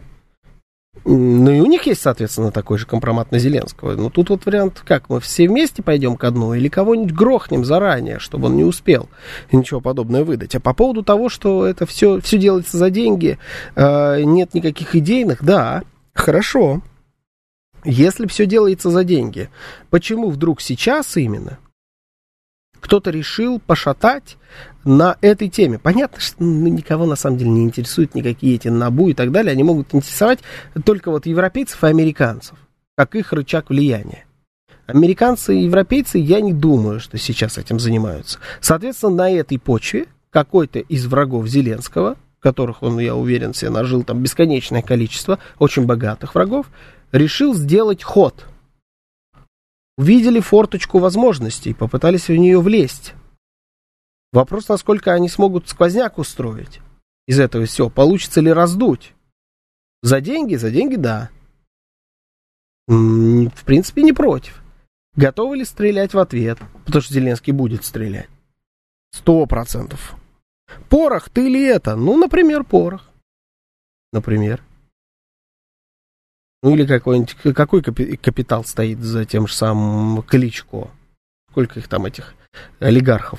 Ну и у них есть, соответственно, такой же компромат на Зеленского. Но тут вот вариант, как, мы все вместе пойдем ко дну или кого-нибудь грохнем заранее, чтобы он не успел ничего подобного выдать. А по поводу того, что это все, все делается за деньги, э, нет никаких идейных, да, хорошо. Если все делается за деньги, почему вдруг сейчас именно кто-то решил пошатать на этой теме? Понятно, что ну, никого на самом деле не интересуют никакие эти НАБУ и так далее. Они могут интересовать только вот европейцев и американцев, как их рычаг влияния. Американцы и европейцы, я не думаю, что сейчас этим занимаются. Соответственно, на этой почве какой-то из врагов Зеленского, которых он, я уверен, себе нажил там бесконечное количество, очень богатых врагов, решил сделать ход. Увидели форточку возможностей, попытались в нее влезть. Вопрос, насколько они смогут сквозняк устроить из этого всего. Получится ли раздуть? За деньги? За деньги, да. В принципе, не против. Готовы ли стрелять в ответ? Потому что Зеленский будет стрелять. Сто процентов. Порох, ты ли это? Ну, например, порох. Например. Ну, или какой-нибудь... Какой капитал стоит за тем же самым Кличко? Сколько их там, этих олигархов?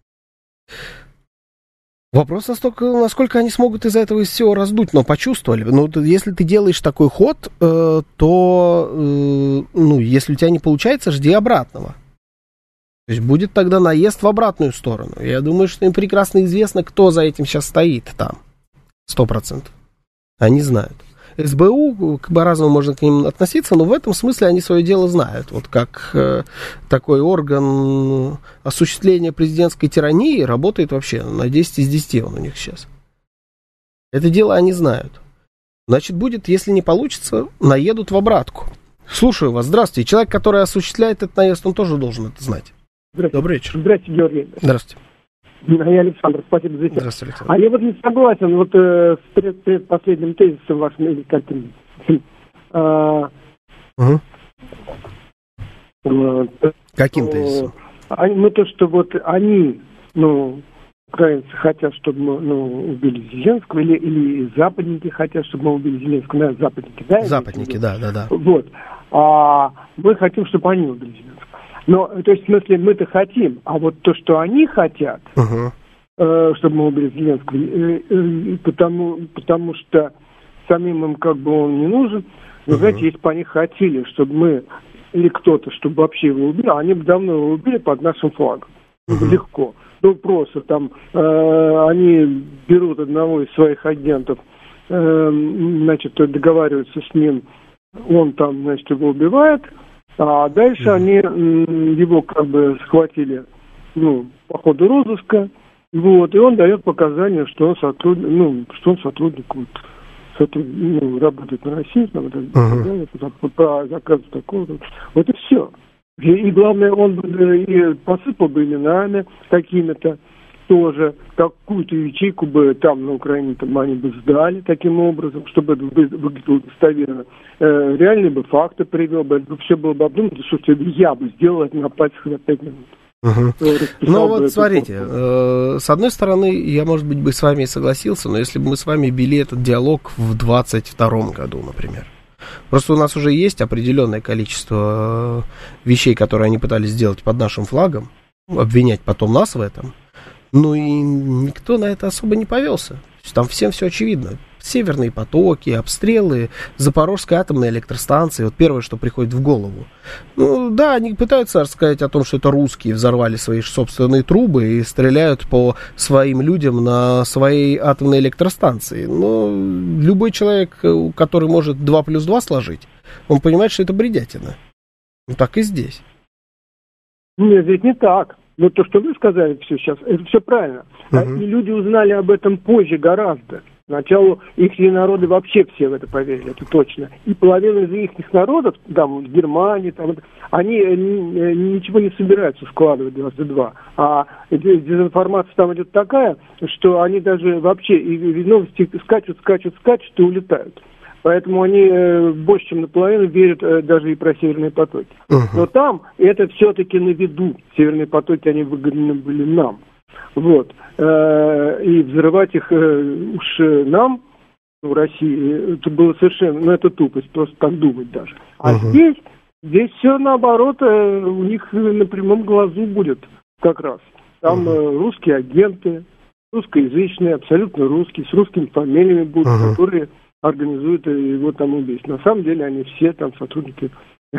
Вопрос настолько, насколько они смогут из-за этого всего раздуть, но почувствовали. Ну, если ты делаешь такой ход, э, то, э, ну, если у тебя не получается, жди обратного. То есть будет тогда наезд в обратную сторону. Я думаю, что им прекрасно известно, кто за этим сейчас стоит там. Сто процентов. Они знают. СБУ, по-разному можно к ним относиться, но в этом смысле они свое дело знают. Вот как э, такой орган осуществления президентской тирании работает вообще на десять из десяти он у них сейчас. Это дело они знают. Значит, будет, если не получится, наедут в обратку. Слушаю вас. Здравствуйте. Человек, который осуществляет этот наезд, он тоже должен это знать. Добрый вечер. Здравствуйте, Георгий. Здравствуйте. Я Александр, спасибо за это. Здравствуйте, Александр. А я вот не согласен вот э, с пред, предпоследним тезисом вашим, или каким. А, угу. вот, Каким тезисом? А, ну, то, что вот они, ну, украинцы хотят, чтобы мы, ну, убили Зеленского, или, или западники хотят, чтобы мы убили Зеленского, наверное, западники, да? Западники, да, да, да. Вот. А мы хотим, чтобы они убили Зеленского. Но, то есть, в смысле, мы-то хотим, а вот то, что они хотят, uh-huh. э, чтобы мы убили Зеленского, э, э, потому, потому что самим им как бы он не нужен, но, uh-huh. знаете, если бы они хотели, чтобы мы, или кто-то, чтобы вообще его убили, они бы давно его убили под нашим флагом. Uh-huh. Легко. Ну, просто там э, они берут одного из своих агентов, э, значит, договариваются с ним, он там, значит, его убивает. А дальше mm-hmm. они м, его как бы схватили, ну, по ходу розыска, вот, и он дает показания, что он сотрудник, ну, что он сотрудник, вот, сотруд, ну, работает на Россию, там, uh-huh. по, по заказу такого, вот и все. И, и главное, он бы и посыпал бы именами какими-то тоже, какую-то ячейку бы там на Украине там они бы сдали таким образом, чтобы это выглядело достоверно. Э, реальные бы факты привел бы, это все было бы обдумано, что я бы сделал это на пальцах на пять минут. Угу. Ну вот смотрите, э, с одной стороны, я, может быть, бы с вами и согласился, но если бы мы с вами вели этот диалог в двадцать втором году, например. Просто у нас уже есть определенное количество вещей, которые они пытались сделать под нашим флагом, обвинять потом нас в этом. Ну и никто на это особо не повелся. Там всем все очевидно. Северные потоки, обстрелы Запорожской атомной электростанции. Вот первое, что приходит в голову. Ну да, они пытаются рассказать о том, что это русские взорвали свои собственные трубы и стреляют по своим людям на своей атомной электростанции. Но любой человек, который может два плюс два сложить, он понимает, что это бредятина. Ну так и здесь. Нет, здесь не так. Вот то, что вы сказали все сейчас, это все правильно. Uh-huh. И люди узнали об этом позже гораздо. Сначала их народы вообще все в это поверили, это точно. И половина из их народов, там, в Германии, там, они ничего не собираются складывать дважды два. А дезинформация там идет такая, что они даже вообще и новости скачут, скачут, скачут и улетают. Поэтому они э, больше, чем наполовину верят э, даже и про северные потоки. Uh-huh. Но там это все-таки на виду. Северные потоки, они выгодны были нам. Вот. Э, и взрывать их э, уж нам, в России, это было совершенно, ну это тупость, просто так думать даже. А uh-huh. здесь, здесь все наоборот, э, у них на прямом глазу будет как раз. Там uh-huh. э, русские агенты, русскоязычные, абсолютно русские, с русскими фамилиями будут, uh-huh. которые организуют его там убийство. На самом деле они все там сотрудники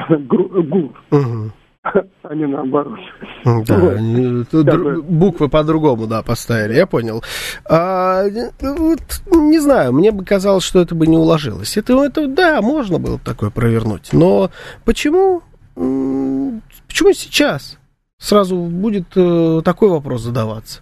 ГУР, угу. а не наоборот. Да, вот. Они, др- буквы по-другому, да, поставили, я понял. А, вот, не знаю, мне бы казалось, что это бы не уложилось. Это, это, да, можно было такое провернуть, но почему? почему сейчас сразу будет э, такой вопрос задаваться?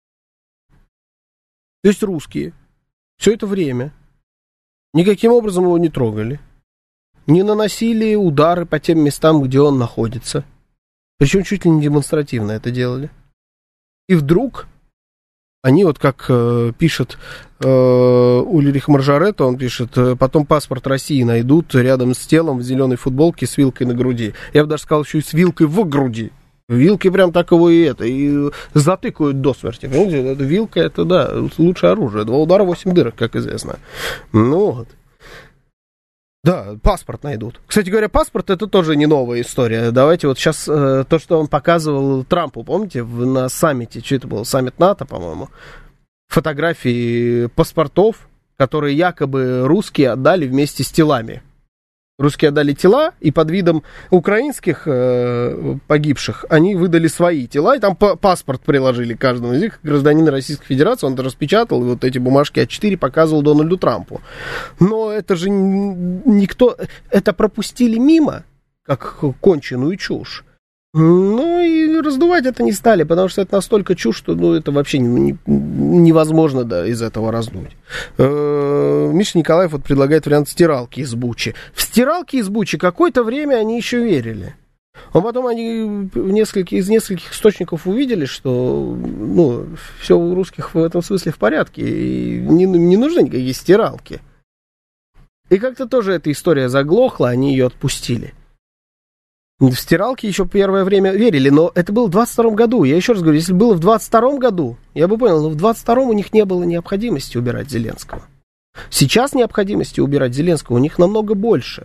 То есть русские все это время никаким образом его не трогали, не наносили удары по тем местам, где он находится. Причем чуть ли не демонстративно это делали. И вдруг они, вот как э, пишет э, Ульрих Маржаретто, он пишет, потом паспорт России найдут рядом с телом в зеленой футболке с вилкой на груди. Я бы даже сказал, еще и с вилкой в груди. Вилки прям так его и это, и затыкают до смерти. Понимаете, вилка, это, да, лучшее оружие. Два удара, восемь дырок, как известно. Ну вот. Да, паспорт найдут. Кстати говоря, паспорт это тоже не новая история. Давайте вот сейчас э, то, что он показывал Трампу, помните, в, на саммите, что это было, саммит НАТО, по-моему, фотографии паспортов, которые якобы русские отдали вместе с телами. Русские отдали тела, и под видом украинских э, погибших они выдали свои тела, и там п- паспорт приложили каждому из них, гражданин Российской Федерации, он это распечатал, и вот эти бумажки а четыре показывал Дональду Трампу. Но это же никто, это пропустили мимо, как конченую чушь. Ну и раздувать это не стали, потому что это настолько чушь, что ну, это вообще не, невозможно да, из этого раздуть. Э-э- Миша Николаев вот предлагает вариант стиралки из Бучи. В стиралки из Бучи какое-то время они еще верили. А потом они в несколько, из нескольких источников увидели, что ну, все у русских в этом смысле в порядке, и не, не нужны никакие стиралки. И как-то тоже эта история заглохла, они ее отпустили. В стиралки еще первое время верили, но это было в двадцать втором году. Я еще раз говорю, если было в двадцать втором году, я бы понял, но в двадцать втором у них не было необходимости убирать Зеленского. Сейчас необходимости убирать Зеленского у них намного больше.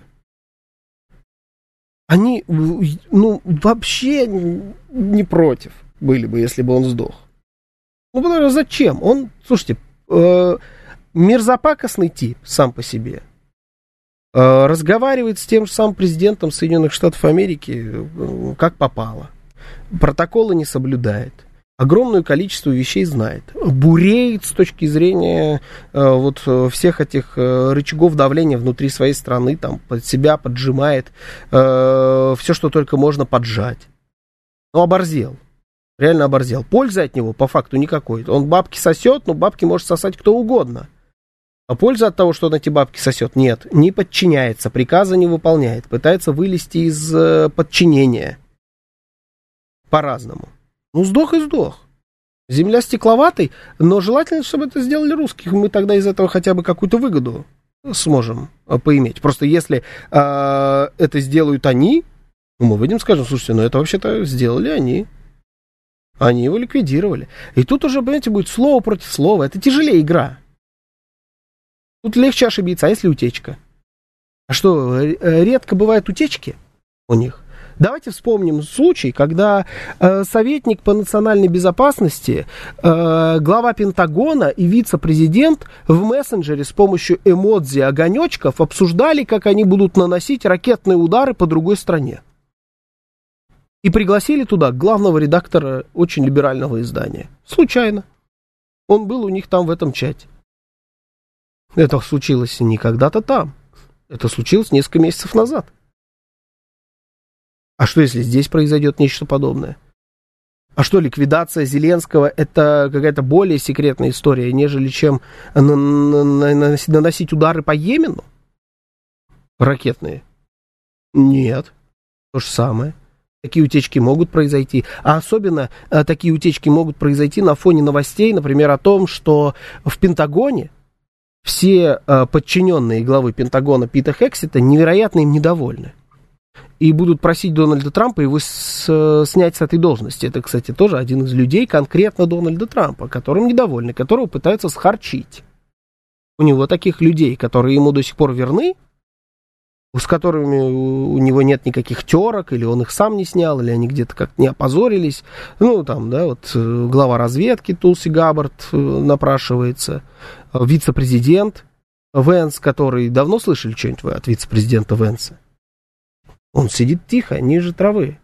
Они, ну, вообще не против были бы, если бы он сдох. Ну, потому что зачем? Он, слушайте, э, мерзопакостный тип сам по себе. Разговаривает с тем же самым президентом Соединенных Штатов Америки, как попало. Протоколы не соблюдает. Огромное количество вещей знает. Буреет с точки зрения вот всех этих рычагов давления внутри своей страны, там под себя поджимает все, что только можно поджать. Ну, оборзел. Реально оборзел. Пользы от него по факту никакой. Он бабки сосет, но бабки может сосать кто угодно. А польза от того, что он эти бабки сосет, нет. Не подчиняется, приказа не выполняет. Пытается вылезти из э, подчинения. По-разному. Ну, сдох и сдох. Земля стекловатой, но желательно, чтобы это сделали русские. Мы тогда из этого хотя бы какую-то выгоду сможем э, поиметь. Просто если э, это сделают они, мы выйдем и скажем, слушайте, ну это вообще-то сделали они. Они его ликвидировали. И тут уже, понимаете, будет слово против слова. Это тяжелее игра. Тут легче ошибиться, а если утечка? А что, редко бывают утечки у них? Давайте вспомним случай, когда э, советник по национальной безопасности, э, глава Пентагона и вице-президент в мессенджере с помощью эмодзи огонечков обсуждали, как они будут наносить ракетные удары по другой стране. И пригласили туда главного редактора очень либерального издания. Случайно. Он был у них там в этом чате. Это случилось не когда-то там. Это случилось несколько месяцев назад. А что, если здесь произойдет нечто подобное? А что, ликвидация Зеленского это какая-то более секретная история, нежели чем наносить удары по Йемену? Ракетные? Нет. То же самое. Такие утечки могут произойти. А особенно а, такие утечки могут произойти на фоне новостей, например, о том, что в Пентагоне все а, подчиненные главы Пентагона Пита Хексета невероятно им недовольны. И будут просить Дональда Трампа его с, снять с этой должности. Это, кстати, тоже один из людей, конкретно Дональда Трампа, которым недовольны, которого пытаются схарчить. У него таких людей, которые ему до сих пор верны, с которыми у него нет никаких терок, или он их сам не снял, или они где-то как-то не опозорились. Ну, там, да, вот глава разведки Тулси Габбард напрашивается, вице-президент Венс, который... Давно слышали что-нибудь вы от вице-президента Венса? Он сидит тихо, ниже травы.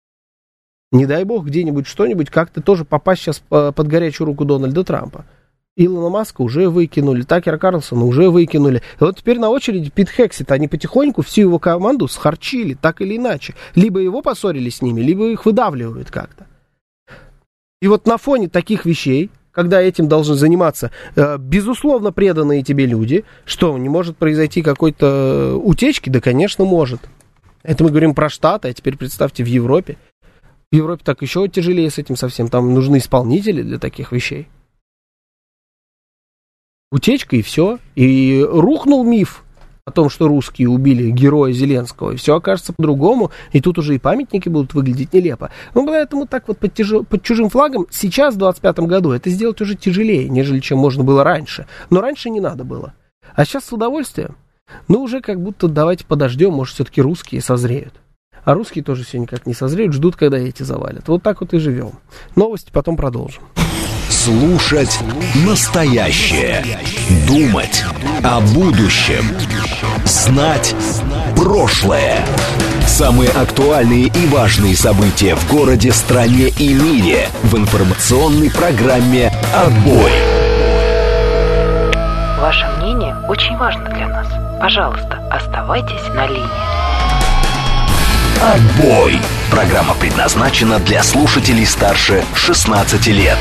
Не дай бог где-нибудь что-нибудь как-то тоже попасть сейчас под горячую руку Дональда Трампа. Илона Маска уже выкинули, Такера Карлсона уже выкинули. И вот теперь на очереди Пит Хексет. Они потихоньку всю его команду схарчили, так или иначе. Либо его поссорили с ними, либо их выдавливают как-то. И вот на фоне таких вещей, когда этим должны заниматься э, безусловно преданные тебе люди, что, не может произойти какой-то утечки? Да, конечно, может. Это мы говорим про Штаты, а теперь представьте в Европе. В Европе так еще тяжелее с этим совсем. Там нужны исполнители для таких вещей. Утечка и все. И рухнул миф о том, что русские убили героя Зеленского. И все окажется по-другому. И тут уже и памятники будут выглядеть нелепо. Ну, поэтому так вот под, тяж... под чужим флагом сейчас, в двадцать пятом году, это сделать уже тяжелее, нежели чем можно было раньше. Но раньше не надо было. А сейчас с удовольствием. Ну, уже как будто давайте подождем, может, все-таки русские созреют. А русские тоже все никак не созреют, ждут, когда эти завалят. Вот так вот и живем. Новости потом продолжим. Слушать настоящее. Думать о будущем. Знать прошлое. Самые актуальные и важные события в городе, стране и мире в информационной программе «Отбой». Ваше мнение очень важно для нас. Пожалуйста, оставайтесь на линии. «Отбой». Программа предназначена для слушателей старше шестнадцати лет.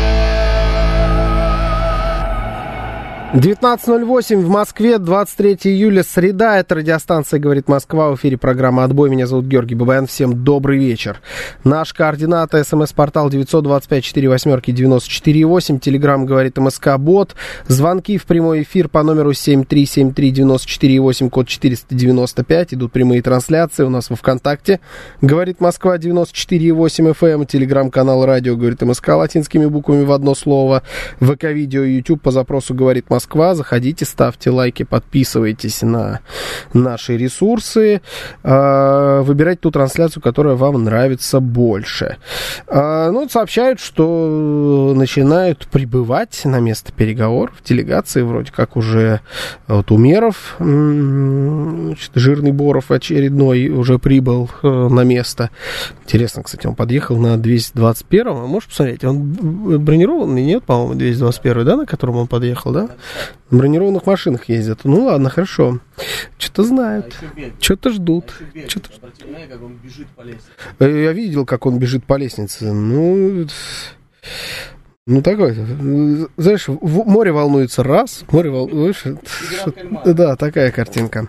девятнадцать ноль восемь в Москве, двадцать третьего июля, среда. Это радиостанция «Говорит Москва». В эфире программа «Отбой». Меня зовут Георгий Бабаян. Всем добрый вечер. Наш координаты: смс-портал девять два пять четыре восемь девяносто четыре восемь. Телеграмм «Говорит МСК-бот». Звонки в прямой эфир по номеру семь три семь три девять четыре восемь, код четыреста девяносто пять. Идут прямые трансляции у нас во ВКонтакте. «Говорит Москва» девяносто четыре восемь эф эм. Телеграм-канал «Радио Говорит МСК» латинскими буквами в одно слово. ВК-видео, YouTube по запросу «Говорит Москва». Москва. Заходите, ставьте лайки, подписывайтесь на наши ресурсы. Выбирайте ту трансляцию, которая вам нравится больше. Ну, сообщают, что начинают прибывать на место переговоров делегации, вроде как уже вот Умеров, значит, жирный Боров очередной уже прибыл на место. Интересно, кстати, он подъехал на двести двадцать первом. Можешь посмотреть, он бронированный? Нет, по-моему, двести двадцать первый, да, на котором он подъехал, да? На бронированных машинах ездят. Ну ладно, хорошо. Что-то знают. А что-то ждут. А что-то... Как он бежит по лестнице. Я видел, как он бежит по лестнице. Ну, ну такой. Знаешь, в море волнуется раз. Море волнуется. Да, такая картинка.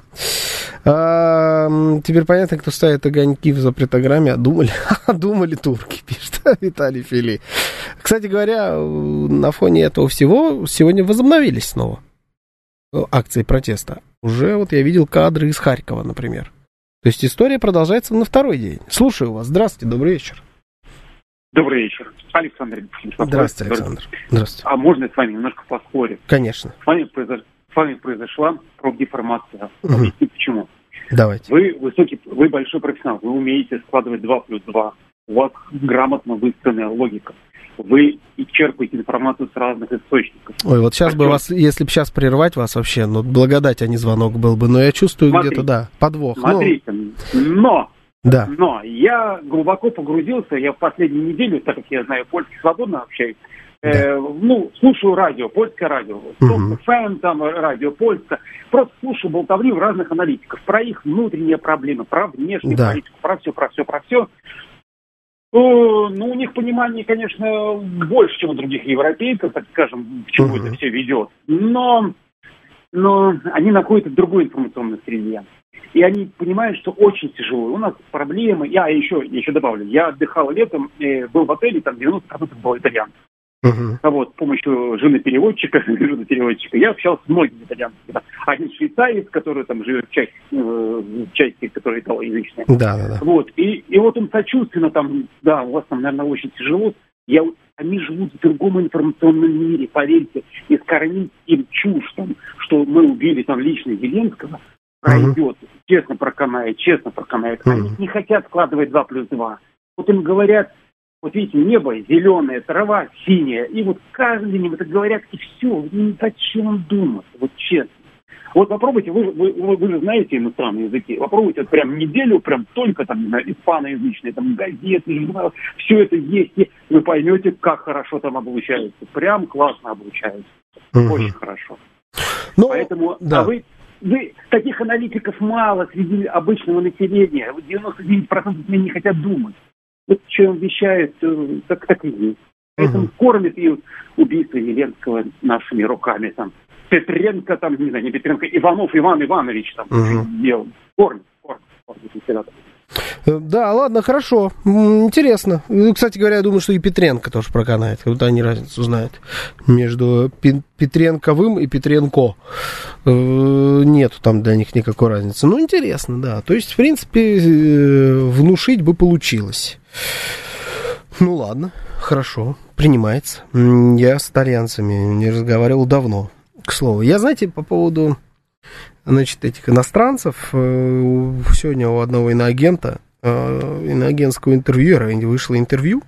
А, теперь понятно, кто ставит огоньки в запретограмме. А думали, а думали турки, пишет Виталий Фили. Кстати говоря, на фоне этого всего сегодня возобновились снова акции протеста. Уже вот я видел кадры из Харькова, например. То есть история продолжается на второй день. Слушаю вас. Здравствуйте, добрый вечер. Добрый вечер. Александр. Здравствуйте, Александр. Здравствуйте. А можно с вами немножко поспорить? Конечно. С вами, произош... с вами произошла профдеформация. Угу. Объясню почему. Давайте. Вы высокий, вы большой профессионал, вы умеете складывать два плюс два. У вас грамотно выстроенная логика. Вы и черпаете информацию с разных источников. Ой, вот сейчас бы вас, если бы сейчас прервать вас вообще, ну, благодать, а не звонок был бы, но я чувствую смотрите, где-то, да, подвох. Смотрите, но, да. но я глубоко погрузился, я в последнюю неделю, так как я знаю польский, свободно общаюсь, да. э, ну, слушаю радио, польское радио, угу. эф эм, там, радио польское, просто слушаю болтовню разных аналитиков про их внутренние проблемы, про внешнюю да. политику, про все, про все, про все. Ну, у них понимание, конечно, больше, чем у других европейцев, так скажем, к чему uh-huh. это все ведет. Но, но они находятся в другой информационной среде. И они понимают, что очень тяжело. У нас проблемы. Я еще, я еще добавлю, я отдыхал летом, был в отеле, там девяносто процентов было итальянцев. Uh-huh. А вот с помощью жены-переводчика, жены-переводчика, я общался с многими итальянцами. Один швейцарец, который там живет в части, в части которая италоязычная. Да, да, да. Вот. И, и вот он сочувственно там, да, у вас там, наверное, очень тяжело. Я, они живут в другом информационном мире, поверьте. И скормить им чушь, там, что мы убили там лично Зеленского, пройдет, uh-huh. честно проканает, честно проканает. Uh-huh. Они не хотят складывать два плюс два. Вот им говорят, вот видите, небо зеленое, трава синяя, и вот каждый день это говорят, и все, зачем думать, вот честно. Вот попробуйте, вы, вы, вы же знаете иностранные языки, попробуйте вот прям неделю, прям только там, не знаю, испаноязычные, там, газеты, журналы, все это есть, и вы поймете, как хорошо там обучаются. Прям классно обучаются. Угу. Очень хорошо. Ну, поэтому, да. а вы, вы, таких аналитиков мало среди обычного населения, девяносто девять процентов не хотят думать. Вот что он вещает, так, так и есть. Поэтому угу. кормит и убийство Зеленского нашими руками, там, Петренко, там, не знаю, не Петренко, Иванов Иван Иванович там угу. делал. Кормит, кормит, кормит. Да, ладно, хорошо. Интересно. Кстати говоря, я думаю, что и Петренко тоже проканает. Вот они разницу знают между Петренковым и Петренко. Нету там для них никакой разницы. Ну, интересно, да. То есть, в принципе, внушить бы получилось. Ну, ладно, хорошо, принимается. Я с итальянцами не разговаривал давно, к слову. Я, знаете, по поводу... Значит, этих иностранцев, сегодня у одного иноагента, иноагентского интервьюера вышло интервью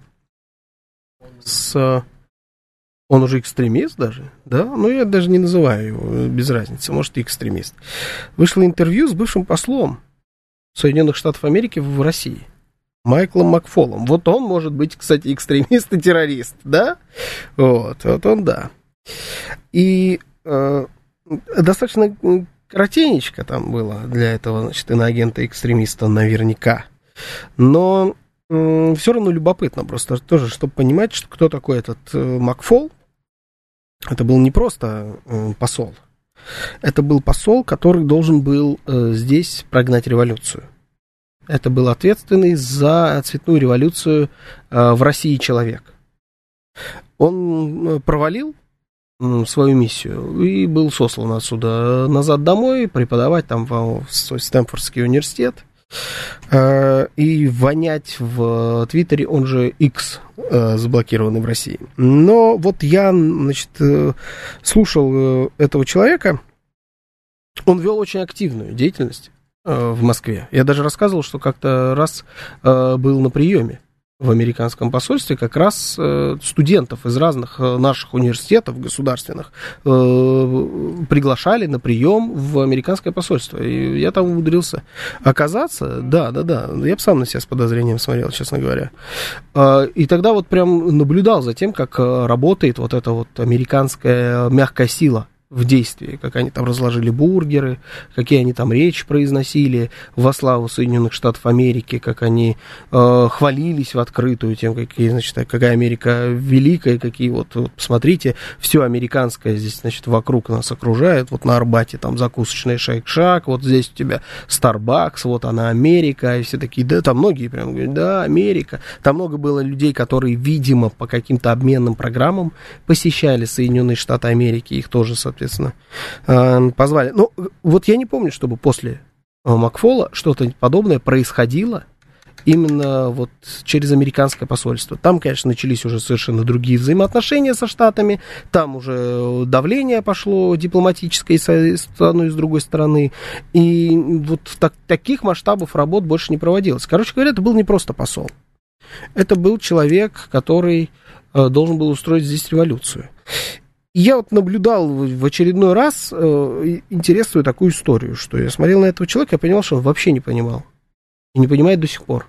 с... Он уже экстремист даже, да? Ну, я даже не называю его, без разницы, может, и экстремист. Вышло интервью с бывшим послом Соединенных Штатов Америки в России, Майклом Макфолом. Вот он может быть, кстати, экстремист и террорист, да? Вот, вот он, да. И э, достаточно... Коротенечко там было для этого, значит, иноагента-экстремиста наверняка. Но м- все равно любопытно просто тоже, чтобы понимать, что, кто такой этот э, Макфол. Это был не просто э, посол. Это был посол, который должен был э, здесь прогнать революцию. Это был ответственный за цветную революцию э, в России человек. Он провалил свою миссию и был сослан отсюда назад домой, преподавать там в Стэнфордский университет и вонять в Твиттере, он же X, заблокированный в России. Но вот я, значит, слушал этого человека, он вел очень активную деятельность в Москве. Я даже рассказывал, что как-то раз был на приеме в американском посольстве, как раз э, студентов из разных э, наших университетов государственных э, приглашали на прием в американское посольство. И я там умудрился оказаться. Да, да, да. Я бы сам на себя с подозрением смотрел, честно говоря. Э, и тогда вот прям наблюдал за тем, как э, работает вот эта вот американская мягкая сила в действии, как они там разложили бургеры, какие они там речи произносили во славу Соединенных Штатов Америки, как они э, хвалились в открытую тем, какие, значит, какая Америка великая, какие вот, вот, посмотрите, все американское здесь, значит, вокруг нас окружает, вот на Арбате там закусочная Шейк-Шак, вот здесь у тебя Starbucks, вот она Америка, и все такие, да, там многие прям говорят, да, Америка. Там много было людей, которые, видимо, по каким-то обменным программам посещали Соединенные Штаты Америки, их тоже, соответственно, позвали. Ну, вот я не помню, чтобы после Макфола что-то подобное происходило именно вот через американское посольство. Там, конечно, начались уже совершенно другие взаимоотношения со Штатами, там уже давление пошло дипломатическое и с одной, и с другой стороны, и вот так, таких масштабов работ больше не проводилось. Короче говоря, это был не просто посол. Это был человек, который должен был устроить здесь революцию. Я вот наблюдал в очередной раз э, интересную такую историю, что я смотрел на этого человека, я понял, что он вообще не понимал. И не понимает до сих пор,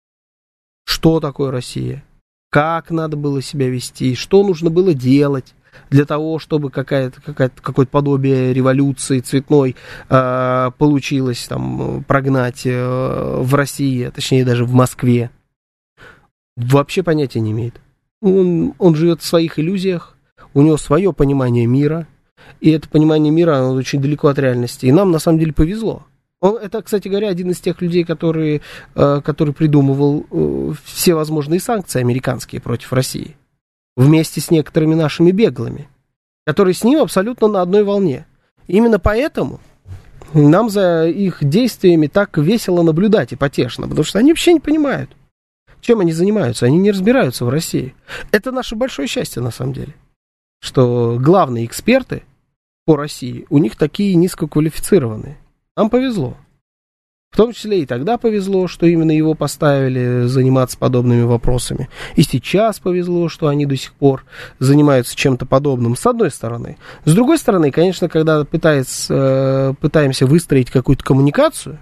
что такое Россия, как надо было себя вести, что нужно было делать для того, чтобы какая-то, какая-то, какое-то подобие революции цветной э, получилось там, прогнать э, в России, точнее даже в Москве. Вообще понятия не имеет. Он, он живет в своих иллюзиях. У него свое понимание мира, и это понимание мира, оно очень далеко от реальности. И нам, на самом деле, повезло. Он, это, кстати говоря, один из тех людей, который, э, который придумывал э, все возможные санкции американские против России. Вместе с некоторыми нашими беглыми, которые с ним абсолютно на одной волне. Именно поэтому нам за их действиями так весело наблюдать и потешно, потому что они вообще не понимают, чем они занимаются. Они не разбираются в России. Это наше большое счастье, на самом деле, что главные эксперты по России, у них такие низкоквалифицированные. Нам повезло. В том числе и тогда повезло, что именно его поставили заниматься подобными вопросами. И сейчас повезло, что они до сих пор занимаются чем-то подобным, с одной стороны. С другой стороны, конечно, когда пытается, пытаемся выстроить какую-то коммуникацию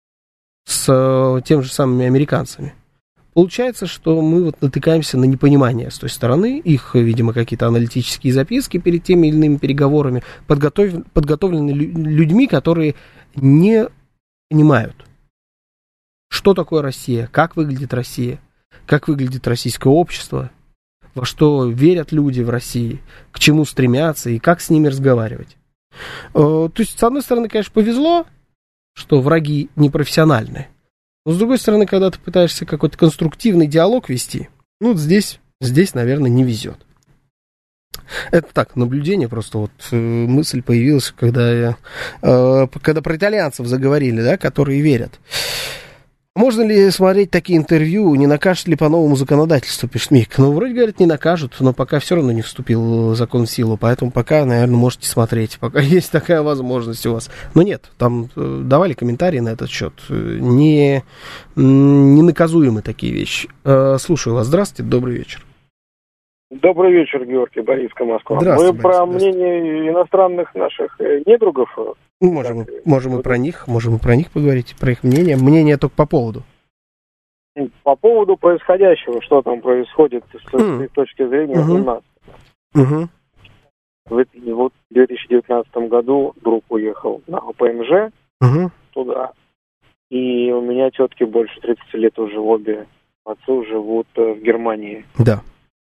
с теми же самыми американцами, получается, что мы вот натыкаемся на непонимание с той стороны. Их, видимо, какие-то аналитические записки перед теми или иными переговорами подготов... подготовлены людьми, которые не понимают, что такое Россия, как выглядит Россия, как выглядит российское общество, во что верят люди в России, к чему стремятся и как с ними разговаривать. То есть, с одной стороны, конечно, повезло, что враги непрофессиональные. Но, с другой стороны, когда ты пытаешься какой-то конструктивный диалог вести, ну, здесь, здесь, наверное, не везет. Это так, наблюдение, просто вот э, мысль появилась, когда, я, э, когда про итальянцев заговорили, да, которые верят. Можно ли смотреть такие интервью, не накажут ли по новому законодательству, пишет Мик. Ну, вроде, говорят, не накажут, но пока все равно не вступил закон в силу, поэтому пока, наверное, можете смотреть, пока есть такая возможность у вас. Но нет, там э, давали комментарии на этот счет, не, не наказуемы такие вещи. Э, слушаю вас, здравствуйте, добрый вечер. Добрый вечер, Георгий, Борисская, Москва. Мы про мнение иностранных наших недругов. Можем, можем и про них, можем и про них поговорить, про их мнение. Мнение только по поводу. По поводу происходящего, что там происходит с mm. точки зрения mm-hmm. у нас. Mm-hmm. В, вот в две тысячи девятнадцатом году друг уехал на ОПМЖ mm-hmm. туда. И у меня тетки больше тридцати лет уже обе отцу живут в Германии. Да.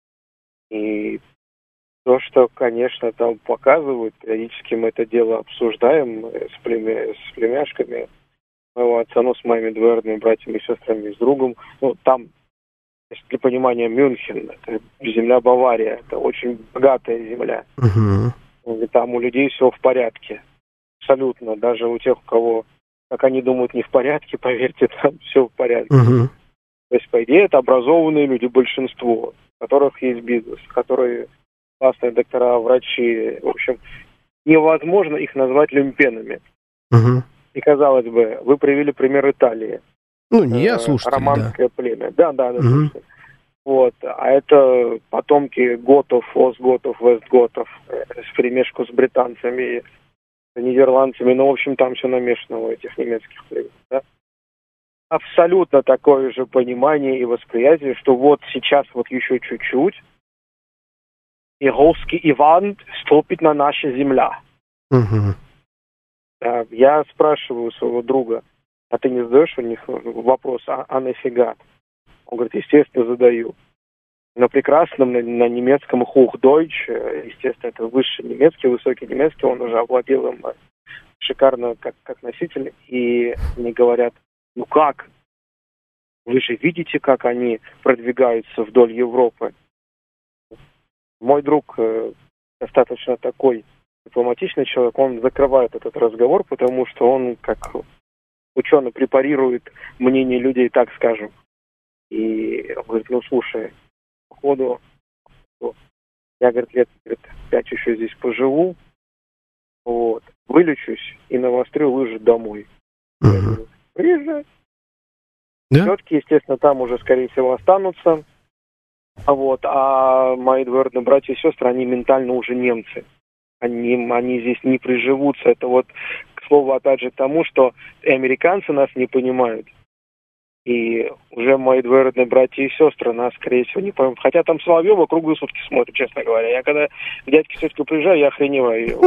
И то, что, конечно, там показывают, периодически мы это дело обсуждаем с, племя... с племяшками моего отца, ну, с моими двоюродными братьями и сестрами, и с другом. Ну, там, для понимания, Мюнхен, это земля Бавария, это очень богатая земля. Uh-huh. И там у людей все в порядке. Абсолютно. Даже у тех, у кого, как они думают, не в порядке, поверьте, там все в порядке. Uh-huh. То есть, по идее, это образованные люди, большинство, у которых есть бизнес, которые классные доктора, врачи. В общем, невозможно их назвать люмпенами. Uh-huh. И, казалось бы, вы привели пример Италии. Ну, не я, слушатель, романское да. племя. Да, да, да. Uh-huh. Вот. А это потомки готов, остготов, вестготов, в перемешку с британцами, нидерландцами. Ну, в общем, там все намешано у этих немецких племен, да? Абсолютно такое же понимание и восприятие, что вот сейчас вот еще чуть-чуть, и русский Иван ступит на нашу землю. Uh-huh. Я спрашиваю своего друга, а ты не задаешь у них вопрос, а, а нафига? Он говорит, естественно, задаю. На прекрасном, на, на немецком Hochdeutsch, естественно, это высший немецкий, высокий немецкий, он уже овладел им шикарно как, как носитель, и мне говорят, ну как? Вы же видите, как они продвигаются вдоль Европы. Мой друг э, достаточно такой дипломатичный человек, он закрывает этот разговор, потому что он, как ученый, препарирует мнение людей, так скажем. И он говорит, ну слушай, походу, я, говорит, лет говорит, пять еще здесь поживу, вот, вылечусь и навострю лыжи домой. Uh-huh. Я говорю, приезжай. Да? Тетки, естественно, там уже, скорее всего, останутся. Вот. А мои двоюродные братья и сестры, они ментально уже немцы. Они, они здесь не приживутся. Это вот, к слову, опять же, к тому, что и американцы нас не понимают. И уже мои двоюродные братья и сестры нас, скорее всего, не поймут. Хотя там Соловьева круглые сутки смотрят, честно говоря. Я когда к дядьке с теткой приезжаю, я охреневаю.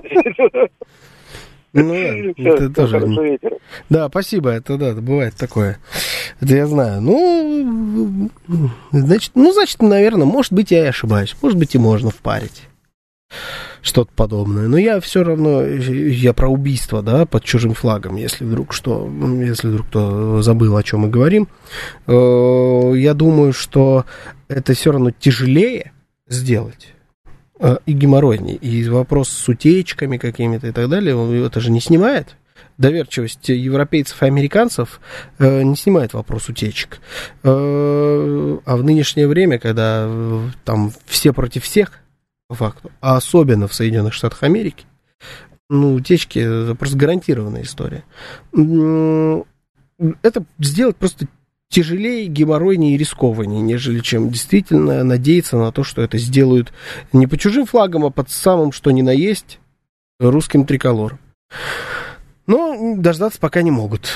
Ну, да, это тоже... Да, спасибо, это да, бывает такое. Это я знаю. Ну, значит, ну, значит, наверное, может быть, я и ошибаюсь. Может быть, и можно впарить. Что-то подобное. Но я все равно, я про убийство, да, под чужим флагом, если вдруг что, если вдруг кто забыл, о чем мы говорим. Я думаю, что это все равно тяжелее сделать. И геморройней. И вопрос с утечками какими-то и так далее, это же не снимает. Доверчивость европейцев и американцев э, не снимает вопрос утечек. Э, а в нынешнее время, когда э, там все против всех, по факту, а особенно в Соединенных Штатах Америки, ну, утечки — это просто гарантированная история. это сделать просто тяжелее, геморройнее и рискованнее, нежели чем действительно надеяться на то, что это сделают не по чужим флагам, а под самым, что ни на есть, русским триколором. Но дождаться пока не могут.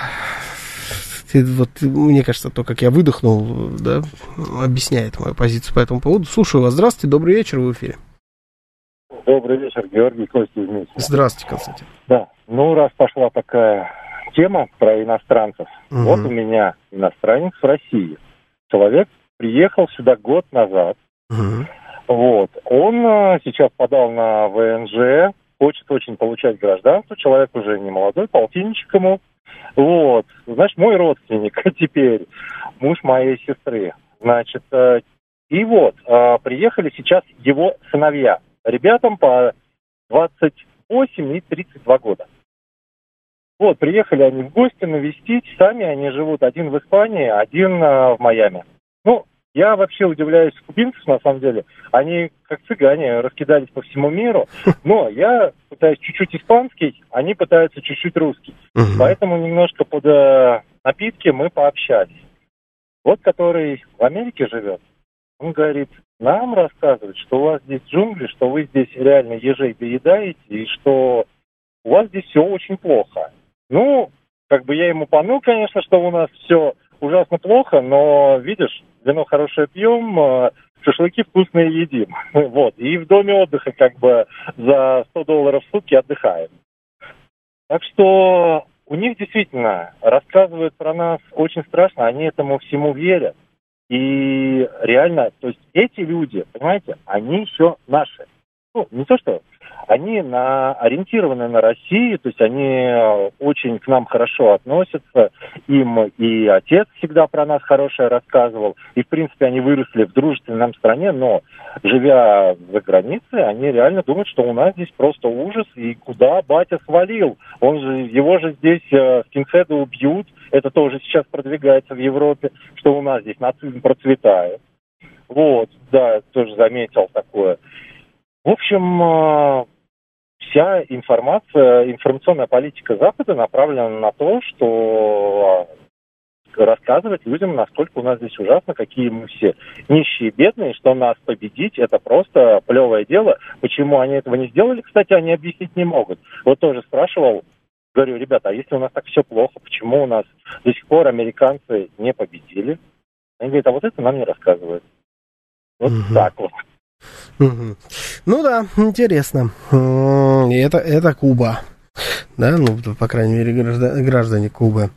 Вот, мне кажется, то, как я выдохнул, да, объясняет мою позицию по этому поводу. Слушаю вас. Здравствуйте, добрый вечер, в эфире. Добрый вечер, Георгий Костя из Минска. Здравствуйте, Константин. Да, ну раз пошла такая тема про иностранцев. Угу. Вот у меня иностранец в России. Человек приехал сюда год назад. Угу. Вот. Он сейчас подал на вэ эн жэ, хочет очень получать гражданство. Человек уже не молодой, полтинничек ему. Вот. Значит, мой родственник теперь, муж моей сестры. Значит, и вот, приехали сейчас его сыновья. Ребятам по двадцать восемь и тридцать два года. Вот, приехали они в гости навестить. Сами они живут, один в Испании, один в Майами. Ну, я вообще удивляюсь кубинцев, на самом деле. Они, как цыгане, раскидались по всему миру. Но я пытаюсь чуть-чуть испанский, они пытаются чуть-чуть русский. Uh-huh. Поэтому немножко под э, напитки мы пообщались. Вот который в Америке живет, он говорит, нам рассказывают, что у вас здесь джунгли, что вы здесь реально ежей доедаете, и что у вас здесь все очень плохо. Ну, как бы я ему поныл, конечно, что у нас все ужасно плохо, но, видишь, вино хорошее пьем, шашлыки вкусные едим. Вот. И в доме отдыха как бы за сто долларов в сутки отдыхаем. Так что у них действительно рассказывают про нас очень страшно, они этому всему верят. И реально, то есть эти люди, понимаете, они еще наши. Ну, не то что, они на, ориентированы на Россию, то есть они очень к нам хорошо относятся, им и отец всегда про нас хорошее рассказывал, и, в принципе, они выросли в дружественной нам стране, но, живя за границей, они реально думают, что у нас здесь просто ужас, и куда батя свалил, он же, его же здесь э, скинхеды убьют, это тоже сейчас продвигается в Европе, что у нас здесь нацизм процветает. Вот, да, тоже заметил такое. В общем, вся информация, информационная политика Запада направлена на то, что рассказывать людям, насколько у нас здесь ужасно, какие мы все нищие, бедные, что нас победить, это просто плевое дело. Почему они этого не сделали, кстати, они объяснить не могут. Вот тоже спрашивал, говорю, ребята, а если у нас так все плохо, почему у нас до сих пор американцы не победили? Они говорят, а вот это нам не рассказывают. Вот угу. так вот. Угу. Ну да, интересно. Это, это Куба. Да, ну, по крайней мере, граждане, граждане Кубы.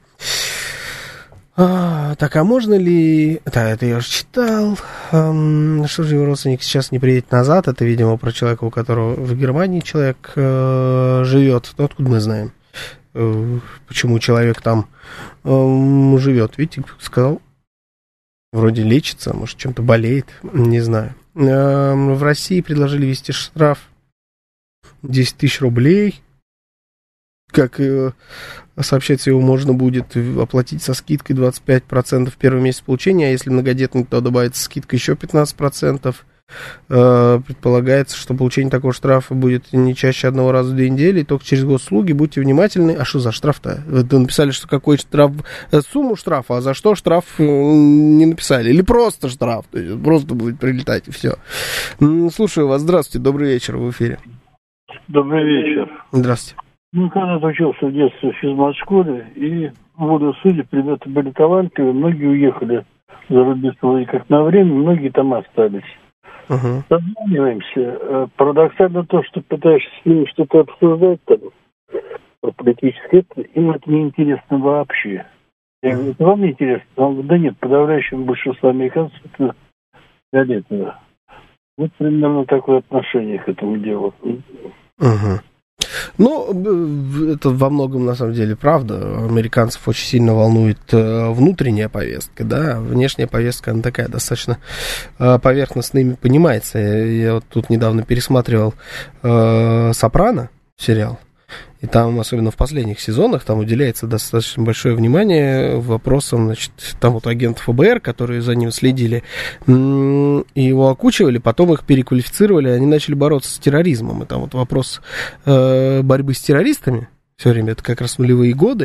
А, так, а можно ли... Да, это я уже читал. Эм, что же его родственник сейчас не приедет назад? Это, видимо, про человека, у которого в Германии человек э, живет. Ну, откуда мы знаем, э, почему человек там э, живет? Видите, сказал, вроде лечится, может, чем-то болеет, не знаю. В России предложили ввести штраф десять тысяч рублей. Как сообщается, его можно будет оплатить со скидкой двадцать пять процентов в первый месяц получения, а если многодетный, то добавится скидка еще пятнадцать процентов. Предполагается, что получение такого штрафа будет не чаще одного раза в две недели, и только через госуслуги. Будьте внимательны. А что за штраф-то? Вы написали, что какой штраф, сумму штрафа, а за что штраф не написали? Или просто штраф? То есть просто будет прилетать, и все. Слушаю вас. Здравствуйте, добрый вечер, в эфире. Добрый вечер. Здравствуйте. Ну, когда-то учился в детстве в физмат-школе, и в годы судеб ребята были талантливые, многие уехали за рубеж вроде как на время, многие там остались. Uh-huh. Созваниваемся. Парадоксально то, что пытаешься с ними что-то обсуждать там, про политическое, им это не интересно вообще. Я говорю, это вам не интересно? Он говорит, да нет, подавляющему большинству американцев это для этого. Вот примерно такое отношение к этому делу. Uh-huh. Ну, это во многом, на самом деле, правда. Американцев очень сильно волнует внутренняя повестка, да. Внешняя повестка, она такая достаточно поверхностно ими понимается. Я вот тут недавно пересматривал э, «Сопрано» сериал. И там, особенно в последних сезонах, там уделяется достаточно большое внимание вопросам, значит, там вот агентов эф бэ эр, которые за ним следили, и его окучивали, потом их переквалифицировали, они начали бороться с терроризмом. И там вот вопрос э, борьбы с террористами, все время, это как раз нулевые годы,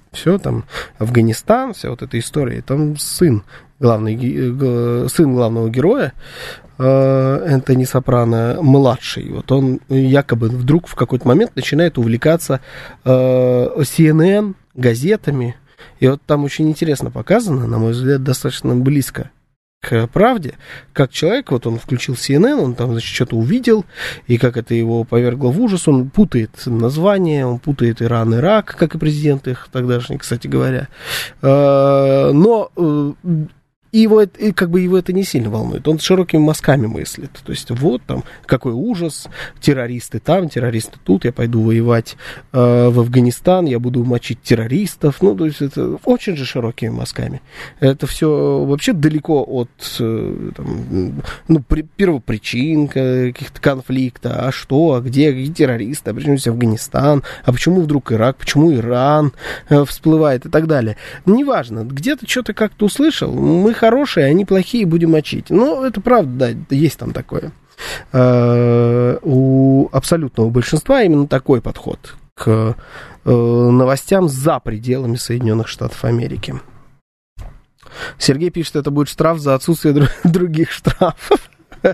Все там, Афганистан, вся вот эта история. Там сын, главный, сын главного героя, Энтони Сопрано, младший. Вот он якобы вдруг в какой-то момент начинает увлекаться си эн эн, газетами. И вот там очень интересно показано, на мой взгляд, достаточно близко к правде, как человек, вот он включил си эн эн, он там, значит, что-то увидел, и как это его повергло в ужас, он путает название, он путает Иран, Ирак, как и президент их тогдашний, кстати говоря. Но его, и как бы его это не сильно волнует. Он широкими мазками мыслит. То есть вот там какой ужас, террористы там, террористы тут, я пойду воевать э, в Афганистан, я буду мочить террористов. Ну, то есть это очень же широкими мазками. Это все вообще далеко от э, там, ну, при, первопричин каких-то конфликта. А что, а где, где террористы, а почему здесь Афганистан, а почему вдруг Ирак, почему Иран э, всплывает и так далее. Неважно, где-то что-то как-то услышал, мы хорошие, они плохие, будем мочить. Ну, это правда, да, есть там такое. Э, у абсолютного большинства именно такой подход к э, новостям за пределами Соединенных Штатов Америки. Сергей пишет, это будет штраф за отсутствие дру- других штрафов.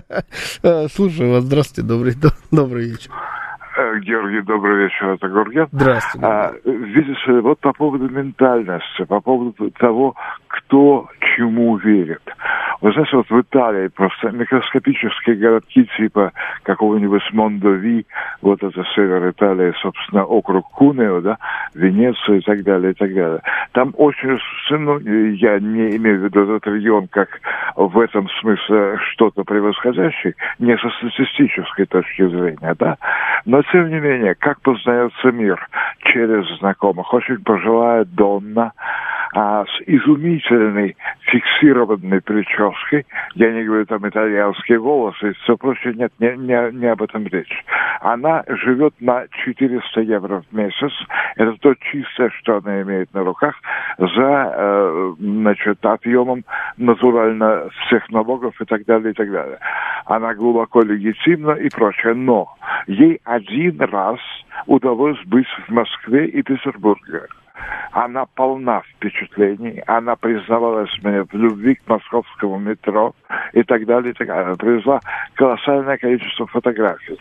Слушаю вас, здравствуйте, добрый, добрый вечер. Георгий, добрый вечер, это Гурген. Здравствуйте. А, видишь, вот по поводу ментальности, по поводу того, кто чему верит. Вы знаете, вот в Италии просто микроскопические городки типа какого-нибудь Мондови, вот это север Италии, собственно, округ Кунео, да, Венеция и так далее, и так далее. Там очень, ну, я не имею в виду этот регион как в этом смысле что-то превосходящее, не со статистической точки зрения, да, но тем не менее, как познается мир через знакомых. Очень пожилая Донна а, с изумительной фиксированной прической. Я не говорю там итальянский голос и все прочее. Нет, не, не, не об этом речь. Она живет на четыреста евро в месяц. Это то чистое, что она имеет на руках за, э, значит, отъемом натурально всех налогов и так далее, и так далее. Она глубоко легитимна и прочее. Но ей один раз удалось быть в Москве и Петербурге. Она полна впечатлений, она признавалась мне в любви к московскому метро и так далее, и так далее. Она привезла колоссальное количество фотографий.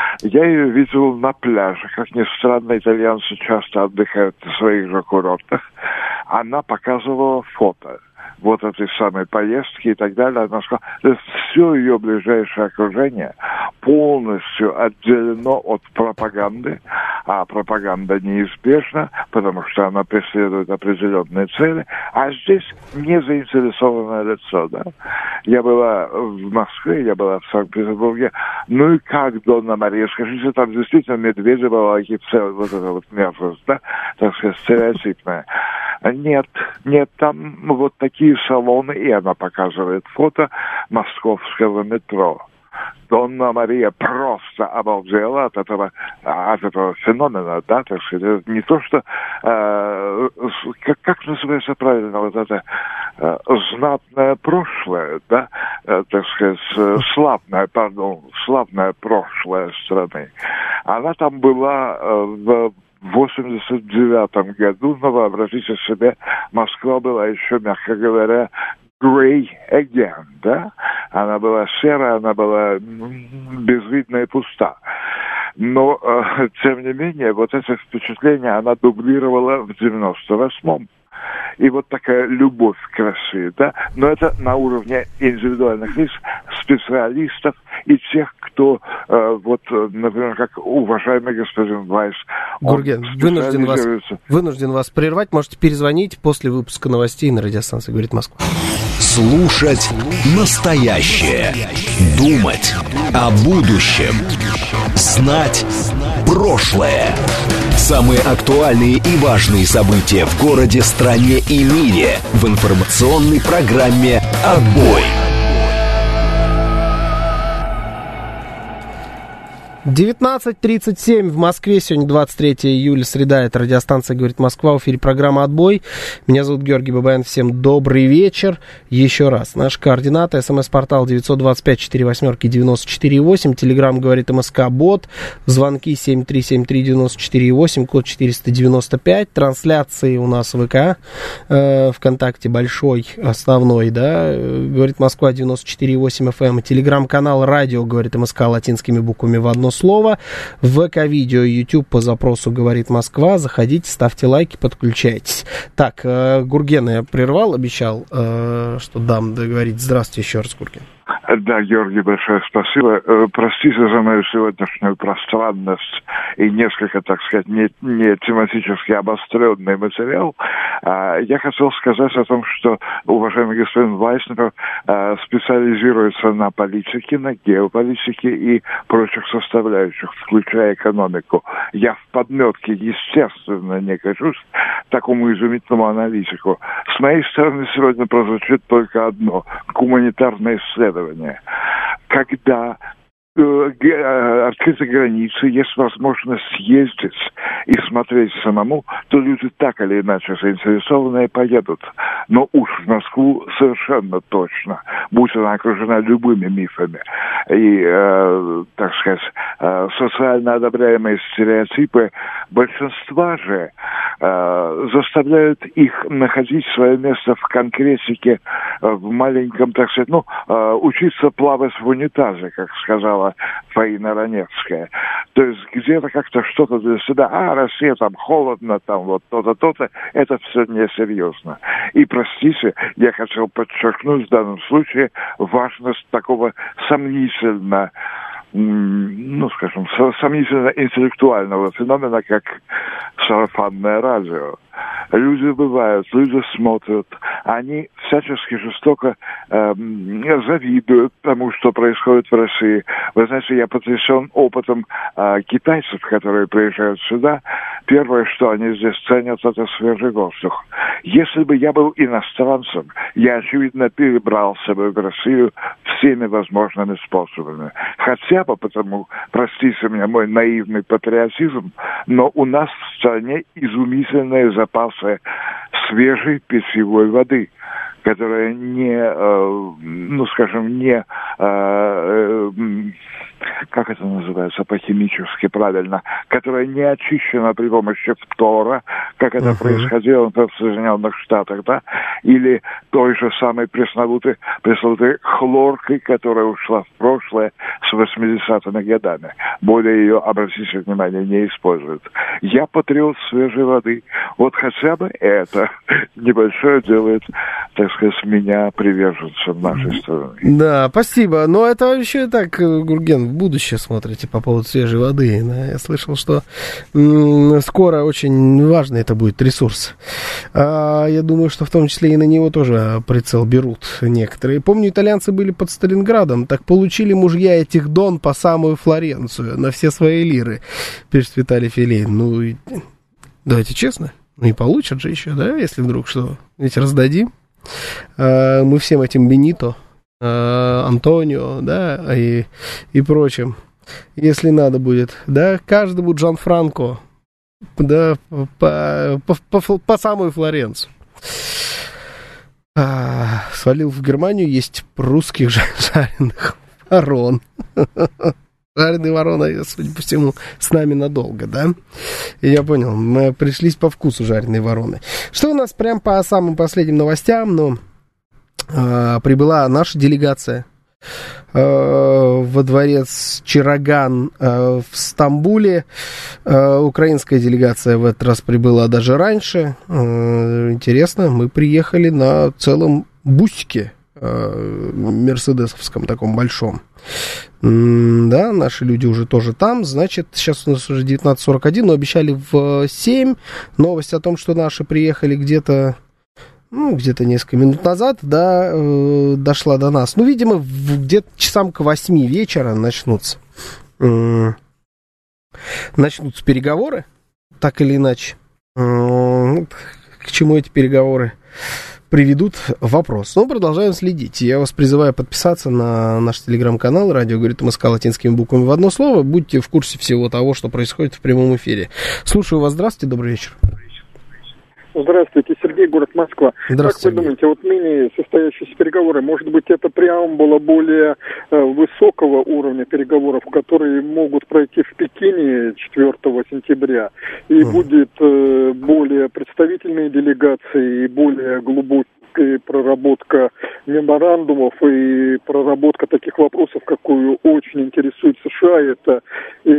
Я ее видел на пляже. Как ни странно, итальянцы часто отдыхают на своих же курортах. Она показывала фото вот этой самой поездки и так далее. Она сказала, что все ее ближайшее окружение полностью отделено от пропаганды, а пропаганда неизбежна, потому что она преследует определенные цели, а здесь не заинтересованное лицо, да. Я была в Москве, я была в Санкт-Петербурге, ну и как, Донна Мария, скажите, там действительно Медведева, Лакипцева, вот эта вот мерзость, да, так сказать, стереотипная. Нет, нет, там вот такие салоны, и она показывает фото московского метро. Донна Мария просто обалдела от этого, от этого феномена, да, так сказать, не то, что, э, как, как называется правильно вот это э, знатное прошлое, да, э, так сказать, славное, пардон, славное прошлое страны. Она там была э, в В восемьдесят девятом году, но вообразите себе, Москва была еще, мягко говоря, grey again, да? Она была серая, она была безвидна и пуста. Но, э, тем не менее, вот это впечатление она дублировала в девяносто восьмом. И вот такая любовь к России, да? Но это на уровне индивидуальных лиц, специалистов и тех, кто, э, вот, например, как уважаемый господин Вайс. Гурген, вынужден вас, вынужден вас прервать. Можете перезвонить после выпуска новостей на радиостанции «Говорит Москва». Слушать настоящее. Думать о будущем. Знать прошлое. Самые актуальные и важные события в городе, стране и мире в информационной программе «Отбой». девятнадцать тридцать семь в Москве, сегодня двадцать третье июля, среда, это радиостанция «Говорит Москва», в эфире программа «Отбой». Меня зовут Георгий Бабаян, всем добрый вечер. Еще раз, наши координаты: смс-портал девять два пять четыре восемь девяносто четыре восемь, телеграмм «Говорит МСК Бот», звонки семь три семь три девяносто четыре восемь, код четыреста девяносто пять, трансляции у нас в ВК, э, ВКонтакте большой, основной, да, «Говорит Москва» девяносто четыре восемь эф эм, телеграм-канал «Радио «Говорит МСК» латинскими буквами в одно слово, ВК-видео, YouTube по запросу «Говорит Москва». Заходите, ставьте лайки, подключайтесь. Так, э, Гургена я прервал, обещал, э, что дам договорить. Здравствуйте еще раз, Гурген. Да, Георгий, большое спасибо. Простите за мою сегодняшнюю пространность и несколько, так сказать, не, не тематически обостренный материал. Я хотел сказать о том, что уважаемый господин Вайснер специализируется на политике, на геополитике и прочих составляющих, включая экономику. Я в подметке, естественно, не кажусь такому изумительному аналитику. С моей стороны сегодня прозвучит только одно – гуманитарное исследование. Когда э, открыты границы, есть возможность съездить и смотреть самому, то люди так или иначе заинтересованные поедут. Но уж в Москву совершенно точно, будь она окружена любыми мифами. И, э, так сказать, э, социально одобряемые стереотипы большинства же э, заставляют их находить свое место в конкретике, э, в маленьком, так сказать, ну, э, учиться плавать в унитазе, как сказала Фаина Раневская. То есть где-то как-то что-то для себя, а, Россия, там холодно, там вот то-то, то-то, это все несерьезно. И, простите, я хотел подчеркнуть в данном случае важность такого сомнительно, ну, скажем, сомнительно интеллектуального феномена, как сарафанное радио. Люди бывают, люди смотрят, они всячески жестоко э, завидуют тому, что происходит в России. Вы знаете, я потрясен опытом э, китайцев, которые приезжают сюда. Первое, что они здесь ценят, это свежий воздух. Если бы я был иностранцем, я, очевидно, перебрался бы в Россию всеми возможными способами. Хотя бы потому, простите меня мой наивный патриотизм, но у нас в стране изумительные запасы свежей питьевой воды, которая не, э, ну, скажем, не, э, э, как это называется по-химически правильно, которая не очищена при помощи фтора, как это uh-huh. происходило в Соединенных Штатах, да, или той же самой пресловутой, пресловутой хлоркой, которая ушла в прошлое с восьмидесятыми годами. Более ее, обратите внимание, не используют. Я патриот свежей воды. Вот хотя бы это небольшое делает, так сказать, меня приверженцем нашей страны. Да, спасибо. Но это вообще так, Гурген, в будущее смотрите по поводу свежей воды. Да? Я слышал, что м- скоро очень важный это будет ресурс. А, я думаю, что в том числе и на него тоже прицел берут некоторые. Помню, итальянцы были под Сталинградом, так получили мужья этих дон по самую Флоренцию на все свои лиры, пишет Виталий Филейн. Ну, и, давайте честно, ну и получат же еще, да, если вдруг что. Ведь раздадим. А, мы всем этим Бенито, а, Антонио, да, и, и прочим, если надо будет, да, каждому Джанфранко, да, по, по, по, по самую Флоренцию. А, свалил в Германию есть прусских жареных ворон. Жареные вороны, судя по всему, с нами надолго, да? И я понял, мы пришлись по вкусу жареные вороны. Что у нас прям по самым последним новостям? Ну, э, прибыла наша делегация э, во дворец Чираган э, в Стамбуле. Э, украинская делегация в этот раз прибыла даже раньше. Э, интересно, мы приехали на целом бусике э, мерседесовском таком большом. Да, наши люди уже тоже там. Значит, сейчас у нас уже девятнадцать сорок один, но обещали в семь. Новость о том, что наши приехали где-то, ну, где-то несколько минут назад, да, э, дошла до нас. Ну, видимо, в, где-то часам к восьми вечера начнутся. Э, начнутся переговоры, так или иначе. Э, к чему эти переговоры приведут в вопрос. Но продолжаем следить. Я вас призываю подписаться на наш телеграм-канал «Радио говорит МСК» латинскими буквами в одно слово. Будьте в курсе всего того, что происходит в прямом эфире. Слушаю вас. Здравствуйте, добрый вечер. Здравствуйте, Сергей, город Москва. Здравствуйте. Как вы думаете, вот ныне состоящиеся переговоры, может быть, это преамбула более э, высокого уровня переговоров, которые могут пройти в Пекине четвёртого сентября, и mm. будет э, более представительные делегации и более глубокие проработка меморандумов и проработка таких вопросов, какую очень интересует США, это и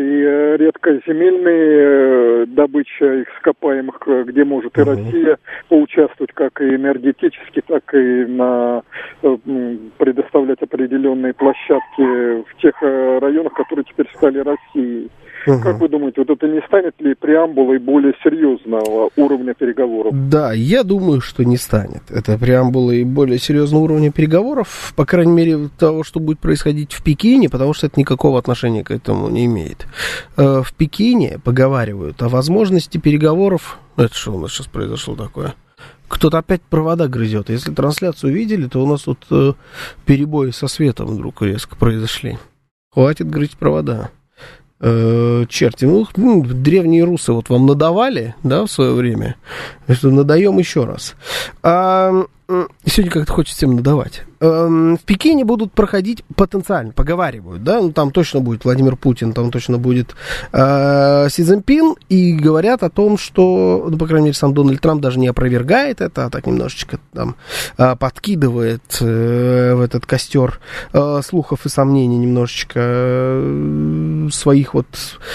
редкоземельные добыча ископаемых, где может и Россия поучаствовать, как и энергетически, так и на предоставлять определенные площадки в тех районах, которые теперь стали Россией. Угу. Как вы думаете, вот это не станет ли преамбулой более серьезного уровня переговоров? Да, я думаю, что не станет. Это преамбулой более серьезного уровня переговоров, по крайней мере, того, что будет происходить в Пекине, потому что это никакого отношения к этому не имеет. В Пекине поговаривают о возможности переговоров. Это что у нас сейчас произошло такое? Кто-то опять провода грызет. Если трансляцию видели, то у нас тут перебои со светом вдруг резко произошли. Хватит грызть провода. Черти, ну, ну, древние русы вот вам надавали, да, в свое время, что надаем еще раз. А, сегодня как-то хочется всем надавать. А, в Пекине будут проходить потенциально, поговаривают, да, ну, там точно будет Владимир Путин, там точно будет а, Си Цзиньпин, и говорят о том, что, ну, по крайней мере, сам Дональд Трамп даже не опровергает это, а так немножечко там а, подкидывает а, в этот костер а, слухов и сомнений немножечко а, своих вот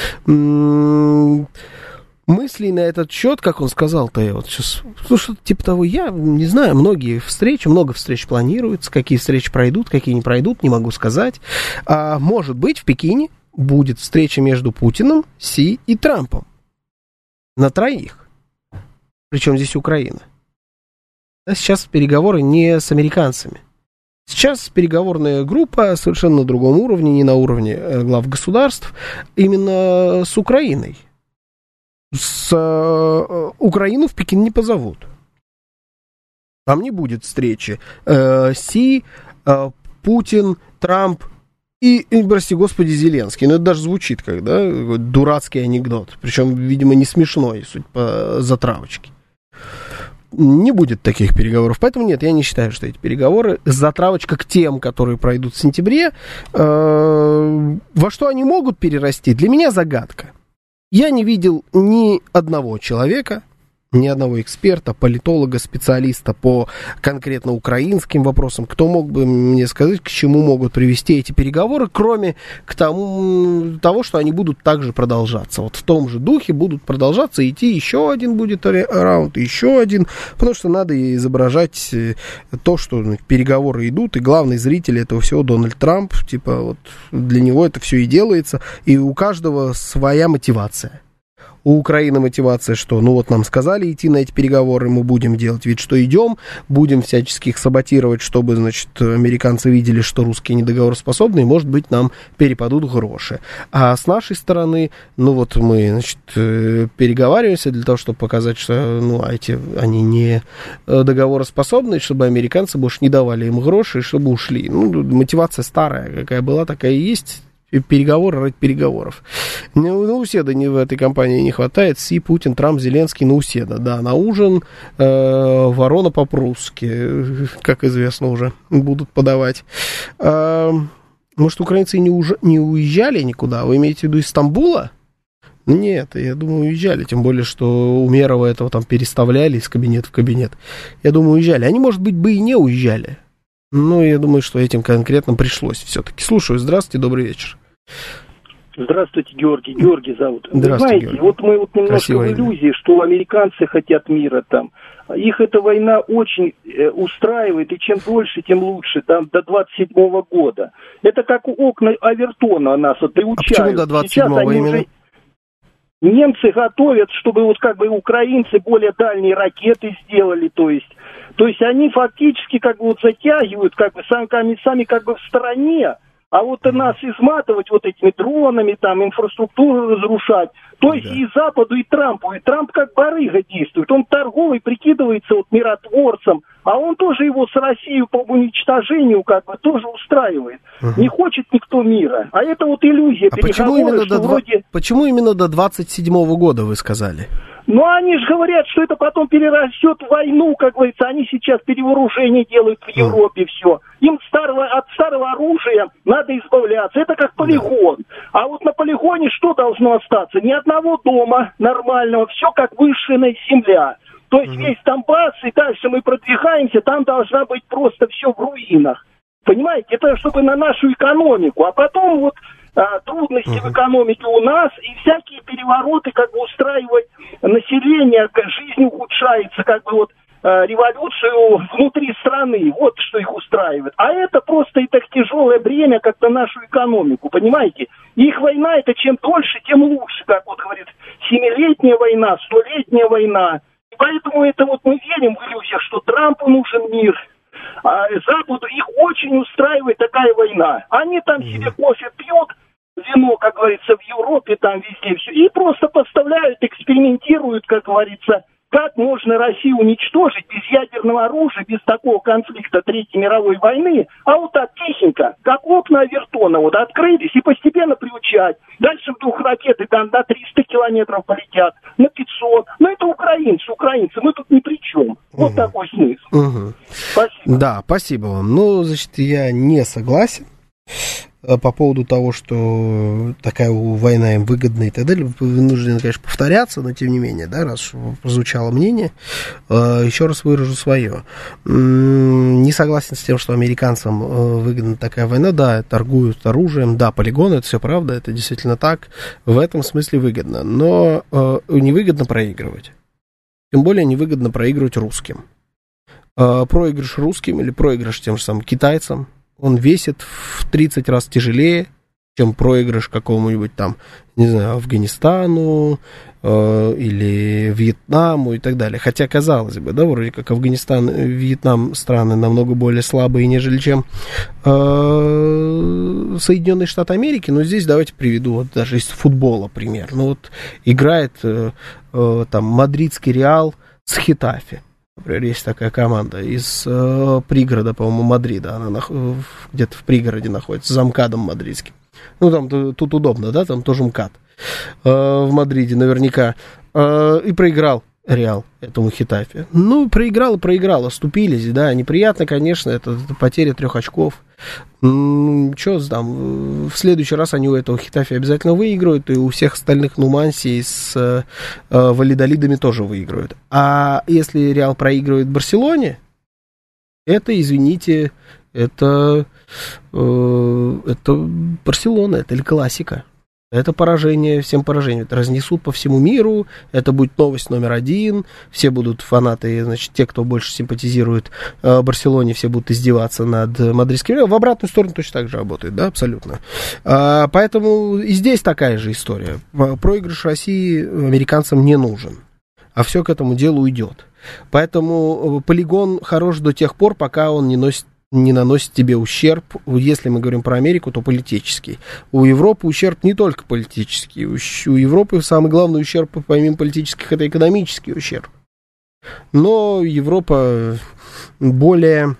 м- мыслей на этот счет, как он сказал-то, я вот сейчас, ну, что-то типа того, я не знаю, многие встречи, много встреч планируется, какие встречи пройдут, какие не пройдут, не могу сказать. А, может быть, в Пекине будет встреча между Путиным, Си и Трампом. На троих. Причем здесь Украина. А сейчас переговоры не с американцами. Сейчас переговорная группа совершенно на другом уровне, не на уровне глав государств, именно с Украиной. С э, Украину в Пекин не позовут. Там не будет встречи. Э, Си, э, Путин, Трамп и, и, прости господи, Зеленский. Ну, это даже звучит как, да, дурацкий анекдот. Причем, видимо, не смешной, суть по затравочке. Не будет таких переговоров. Поэтому нет, я не считаю, что эти переговоры затравочка к тем, которые пройдут в сентябре. Э, во что они могут перерасти, для меня загадка. Я не видел ни одного человека, ни одного эксперта, политолога, специалиста по конкретно украинским вопросам, кто мог бы мне сказать, к чему могут привести эти переговоры, кроме к тому, того, что они будут также продолжаться. Вот в том же духе будут продолжаться, идти еще один будет раунд, еще один, потому что надо изображать то, что ну, переговоры идут, и главный зритель этого всего Дональд Трамп, типа вот для него это все и делается, и у каждого своя мотивация. У Украины мотивация, что, ну вот нам сказали идти на эти переговоры, мы будем делать вид, что идем, будем всячески их саботировать, чтобы, значит, американцы видели, что русские недоговороспособны, и, может быть, нам перепадут гроши. А с нашей стороны, ну вот мы, значит, переговариваемся для того, чтобы показать, что, ну, а эти, они не договороспособны, чтобы американцы больше не давали им гроши, чтобы ушли. Ну, мотивация старая, какая была, такая и есть. Переговоры ради переговоров. На уседа не в этой компании не хватает. Си, Путин, Трамп, Зеленский, на уседа. Да, на ужин э, ворона по-прусски, как известно уже, будут подавать. Э, может, украинцы не, уж... не уезжали никуда? Вы имеете в виду из Стамбула? Нет, я думаю, уезжали. Тем более, что Умерова этого там переставляли из кабинета в кабинет. Я думаю, уезжали. Они, может быть, бы и не уезжали. Ну, я думаю, что этим конкретно пришлось все-таки. Слушаю. Здравствуйте, добрый вечер. Здравствуйте, Георгий. Георгий зовут. Здравствуйте, Вы знаете, Георгий. вот мы вот немножко Красивое в иллюзии, что американцы хотят мира там. Их эта война очень э, устраивает, и чем дольше, тем лучше, там до двадцать седьмого года. Это как у окна Авертона нас вот приучают. А почему до двадцать седьмого именно? Уже... Немцы готовят, чтобы вот как бы украинцы более дальние ракеты сделали, то есть, то есть они фактически как бы вот затягивают, как бы сами, сами как бы в стороне, А вот нас изматывать вот этими дронами, там, инфраструктуру разрушать, то есть да. и Западу, и Трампу. И Трамп как барыга действует. Он торговый, прикидывается вот миротворцем, а он тоже его с Россией по уничтожению как бы тоже устраивает. Угу. Не хочет никто мира. А это вот иллюзия. А почему именно, до вроде... почему именно до двадцать седьмого года, вы сказали? Ну, они же говорят, что это потом перерастет в войну, как говорится. Они сейчас перевооружение делают в Европе, mm. все. Им старого, от старого оружия надо избавляться. Это как полигон. Yeah. А вот на полигоне что должно остаться? Ни одного дома нормального. Все как вышинная земля. То есть mm. весь Донбасс, и дальше мы продвигаемся, там должна быть просто все в руинах. Понимаете? Это чтобы на нашу экономику. А потом вот... трудности uh-huh. в экономике у нас, и всякие перевороты, как бы устраивать население, жизнь ухудшается, как бы вот революцию внутри страны, вот что их устраивает. А это просто и так тяжелое бремя, как на нашу экономику, понимаете? Их война, это чем дольше, тем лучше, как вот говорит, семилетняя война, столетняя война. И поэтому это вот мы верим в иллюзиях, что Трампу нужен мир, а Западу их очень устраивает такая война. Они там uh-huh. себе кофе пьют, вино, как говорится, в Европе, там везде все, и просто поставляют, экспериментируют, как говорится, как можно Россию уничтожить без ядерного оружия, без такого конфликта Третьей мировой войны, а вот так тихенько, как окна Авертона, вот открылись и постепенно приучать. Дальше вдруг ракеты там до триста километров полетят, на пятьсот. Но это украинцы, украинцы, мы тут ни при чем. Вот угу. такой смысл. Угу. Спасибо. Да, спасибо вам. Ну, значит, я не согласен по поводу того, что такая война им выгодна и так далее. Вынуждены, конечно, повторяться, но тем не менее, да, раз прозвучало мнение, еще раз выражу свое. Не согласен с тем, что американцам выгодна такая война. Да, торгуют оружием, да, полигоны, это все правда, это действительно так. В этом смысле выгодно. Но невыгодно проигрывать. Тем более невыгодно проигрывать русским. Проигрыш русским или проигрыш тем же самым китайцам, он весит в тридцать раз тяжелее, чем проигрыш какому-нибудь там, не знаю, Афганистану э, или Вьетнаму и так далее. Хотя, казалось бы, да, вроде как Афганистан и Вьетнам страны намного более слабые, нежели чем э, Соединенные Штаты Америки. Но здесь давайте приведу вот даже из футбола пример. Ну вот играет э, э, там мадридский Реал с Хетафе. Например, есть такая команда из э, пригорода, по-моему, Мадрида. Она нах... где-то в пригороде находится, за МКАДом мадридским. Ну, там тут удобно, да, там тоже МКАД э, в Мадриде наверняка. Э, и проиграл Реал этому Хетафе. Ну, проиграл и проиграл, оступились, да, неприятно, конечно, это, это потеря трех очков. Что там, в следующий раз они у этого Хетафе обязательно выиграют, и у всех остальных Нумансий с э, Валидолидами тоже выиграют. А если Реал проигрывает Барселоне, это, извините, это, э, это Барселона, это Эль Классика. Это поражение, всем поражение. Это разнесут по всему миру, это будет новость номер один, все будут фанаты, значит, те, кто больше симпатизирует э, Барселоне, все будут издеваться над мадридским Реалом. В обратную сторону точно так же работает, да, абсолютно. А, поэтому и здесь такая же история. Проигрыш России американцам не нужен, а все к этому делу уйдет. Поэтому полигон хорош до тех пор, пока он не носит не наносит тебе ущерб. Если мы говорим про Америку, то политический. У Европы ущерб не только политический. У Европы самый главный ущерб, помимо политических, это экономический ущерб. Но Европа более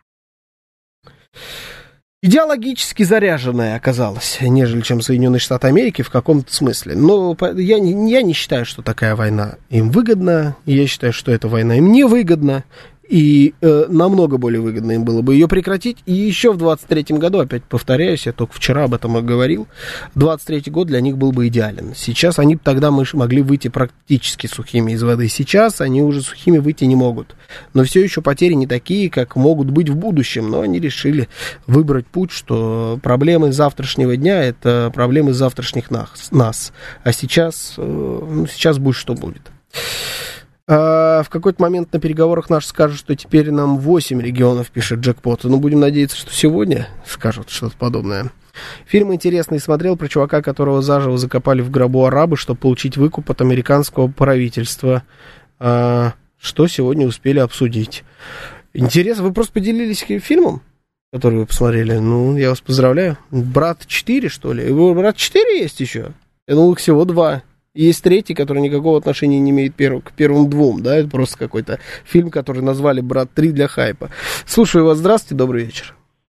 идеологически заряженная оказалась, нежели чем Соединенные Штаты Америки в каком-то смысле. Но я не, я не считаю, что такая война им выгодна. Я считаю, что эта война им не выгодна. И э, намного более выгодно им было бы ее прекратить. И еще в двадцать третьем году, опять повторяюсь, я только вчера об этом и говорил, двадцать третий год для них был бы идеален. Сейчас они тогда мы могли выйти практически сухими из воды. Сейчас они уже сухими выйти не могут. Но все еще потери не такие, как могут быть в будущем. Но они решили выбрать путь, что проблемы завтрашнего дня — это проблемы завтрашних нас. А сейчас, э, ну, сейчас будет, что будет. А в какой-то момент на переговорах наши скажут, что теперь нам восемь регионов, пишет Джекпот. Ну, будем надеяться, что сегодня скажут что-то подобное. Фильм интересный, смотрел про чувака, которого заживо закопали в гробу арабы, чтобы получить выкуп от американского правительства. А, что сегодня успели обсудить? Интересно, вы просто поделились фильмом? который вы посмотрели. Ну, я вас поздравляю. «Брат четыре», что ли? «Брат четыре» есть еще? Я думал, их всего два. Есть третий, который никакого отношения не имеет перв... к первым двум, да? Это просто какой-то фильм, который назвали «Брат три» для хайпа. Слушаю вас. Здравствуйте, добрый вечер.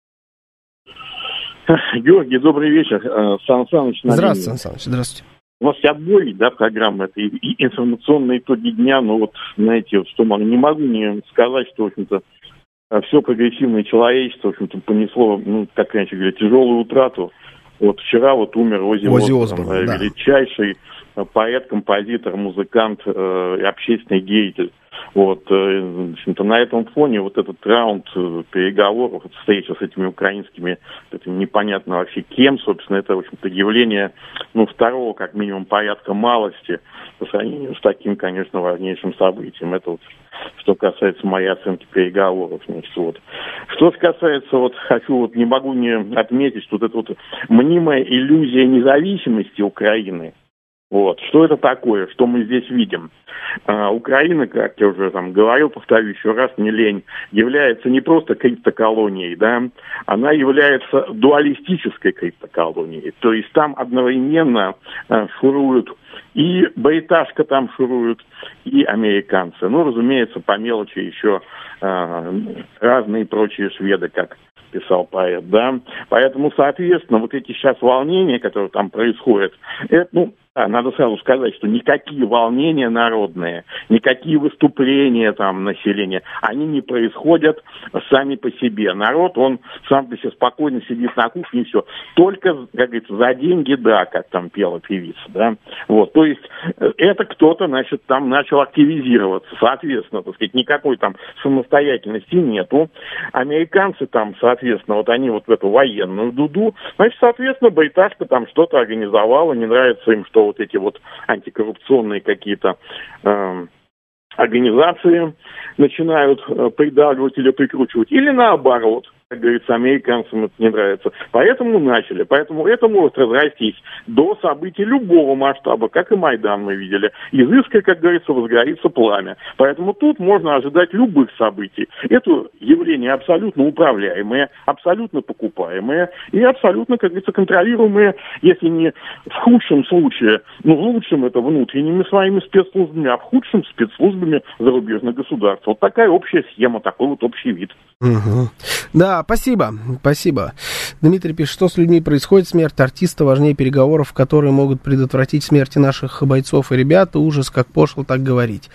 Георгий, добрый вечер. Сан Саныч. Здравствуйте, Сан Саныч, здравствуйте. У вас отбой, да, программа, это и, и информационные итоги дня, но вот, знаете, вот что могу, не могу не сказать, что, в общем-то, все прогрессивное человечество, в общем-то, понесло, ну, как раньше говорили, тяжелую утрату. Вот вчера вот умер Оззи Осборн, да. Величайший поэт, композитор, музыкант э, и общественный деятель. Вот, э, в общем-то, на этом фоне вот этот раунд э, переговоров, вот встреча с этими украинскими, это непонятно вообще кем, собственно, это, в общем-то, явление, ну, второго, как минимум, порядка малости по сравнению с таким, конечно, важнейшим событием. Это вот, что касается моей оценки переговоров. Значит, вот. Что же касается, вот, хочу, вот, не могу не отметить, что вот эта вот мнимая иллюзия независимости Украины. Вот. Что это такое, что мы здесь видим? А, Украина, как я уже там говорил, повторю еще раз, не лень, является не просто криптоколонией, да, она является дуалистической криптоколонией. То есть там одновременно а, шуруют и бейташка там шуруют, и американцы. Ну, разумеется, по мелочи еще а, разные прочие шведы, как писал поэт, да. Поэтому, соответственно, вот эти сейчас волнения, которые там происходят, это, ну, да, надо сразу сказать, что никакие волнения народные, никакие выступления там населения, они не происходят сами по себе. Народ, он сам по себе спокойно сидит на кухне и все. Только, как говорится, за деньги, да, как там пела певица, да. Вот, то есть это кто-то, значит, там начал активизироваться. Соответственно, так сказать, никакой там самостоятельности нету. Американцы там, соответственно, вот они вот в эту военную дуду, значит, соответственно, бейташка там что-то организовала, не нравится им, что вот эти вот антикоррупционные какие-то э, организации начинают э, придавливать или прикручивать, или наоборот, как говорится, американцам это не нравится. Поэтому начали. Поэтому это может разрастись до событий любого масштаба, как и Майдан мы видели. Из искры, как говорится, возгорится пламя. Поэтому тут можно ожидать любых событий. Это явление абсолютно управляемое, абсолютно покупаемое и абсолютно, как говорится, контролируемое, если не в худшем случае, ну, в лучшем это внутренними своими спецслужбами, а в худшем спецслужбами зарубежных государств. Вот такая общая схема, такой вот общий вид. Угу. Да, спасибо, спасибо. Дмитрий пишет, что с людьми происходит, смерть артиста важнее переговоров, которые могут предотвратить смерти наших бойцов и ребят, ужас, как пошло так говорить.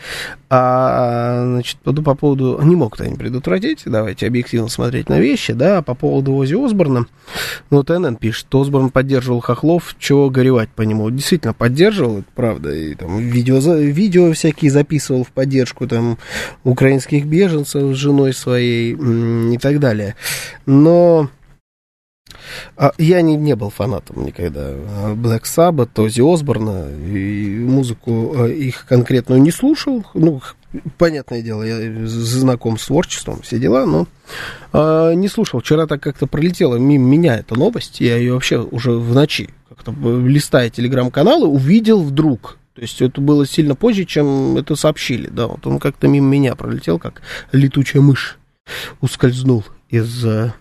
А, значит, по, по поводу, не могут они предотвратить, давайте объективно смотреть на вещи, да, по поводу Оззи Осборна, ну, вот эн эн пишет, что Осборн поддерживал хохлов, чего горевать по нему, действительно поддерживал, это правда, и там видео, видео всякие записывал в поддержку там украинских беженцев с женой своей и так далее. Но а, я не, не был фанатом никогда Black Sabbath, Оззи Осборна, и музыку а, их конкретную не слушал. Ну, понятное дело, я знаком с творчеством, все дела, но а, не слушал. Вчера так как-то пролетела мимо меня эта новость, я ее вообще уже в ночи, как-то листая телеграм-каналы, увидел вдруг. То есть это было сильно позже, чем это сообщили. Да, вот он как-то мимо меня пролетел, как летучая мышь. Ускользнул из, э,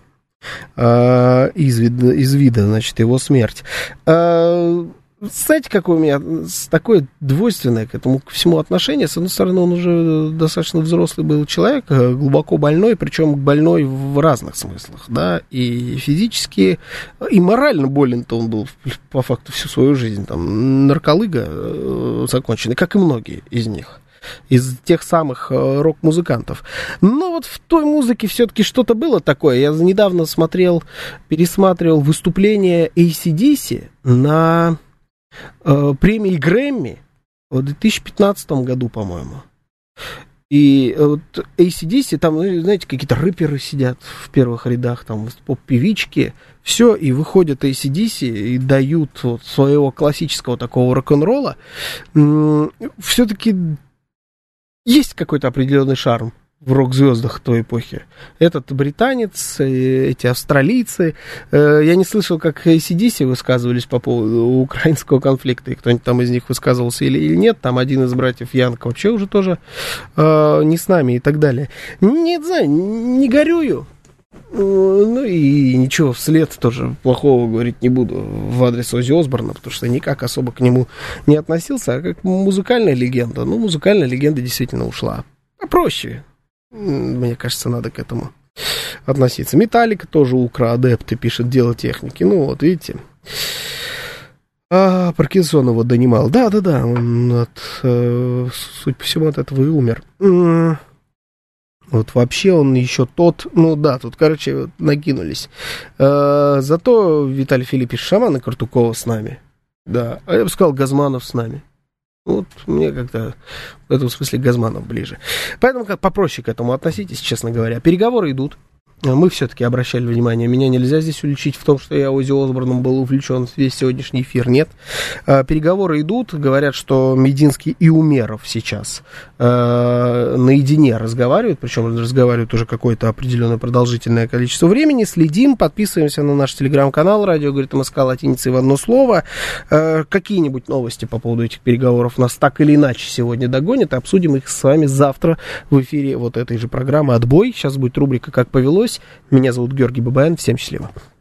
из, вида, из вида, значит, его смерть. Э, знаете, какое у меня такое двойственное к этому ко всему отношение? С одной стороны, он уже достаточно взрослый был человек, глубоко больной, причем больной в разных смыслах, да, и физически, и морально болен-то он был по факту всю свою жизнь, там, нарколыга законченный, как и многие из них. Из тех самых э, рок-музыкантов. Но вот в той музыке все-таки что-то было такое. Я недавно смотрел, пересматривал выступление эй си ди си на э, премии Грэмми в две тысячи пятнадцатом году, по-моему. И э, вот эй си ди си, там, ну, знаете, какие-то рэперы сидят в первых рядах, там, поп-певички, все, и выходят эй си ди си и дают вот своего классического такого рок-н-ролла. М- все-таки есть какой-то определенный шарм в рок-звездах той эпохи. Этот британец, эти австралийцы. Я не слышал, как эй си ди си высказывались по поводу украинского конфликта, и кто-нибудь там из них высказывался или, или нет. Там один из братьев Янг вообще уже тоже э, не с нами и так далее. Не знаю, не горюю. Ну и ничего вслед тоже плохого говорить не буду в адрес Оззи Осборна, потому что никак особо к нему не относился, а как музыкальная легенда. Ну, музыкальная легенда действительно ушла. Попроще, мне кажется, надо к этому относиться. Металлика тоже укроадепты, пишет дело техники. Ну вот, видите. А, Паркинсон его донимал. Да-да-да, он от, э, судя по всему, от этого и умер. Вот вообще он еще тот, ну да, тут, короче, накинулись. Э, зато Виталий Филиппович Шаман и Картукова с нами. Да, а я бы сказал, Газманов с нами. Вот мне как-то в этом смысле Газманов ближе. Поэтому как попроще к этому относитесь, честно говоря. Переговоры идут. Мы все-таки обращали внимание, меня нельзя здесь уличить в том, что я Оззи Осборном был увлечен в весь сегодняшний эфир, нет. Переговоры идут, говорят, что Мединский и Умеров сейчас э, наедине разговаривают, причем разговаривают уже какое-то определенное продолжительное количество времени. Следим, подписываемся на наш телеграм-канал «Радио говорит МСК» латиницей в одно слово. Э, какие-нибудь новости по поводу этих переговоров нас так или иначе сегодня догонят, и обсудим их с вами завтра в эфире вот этой же программы «Отбой». Сейчас будет рубрика «Как повелось». Меня зовут Георгий Бабаян. Всем счастливо.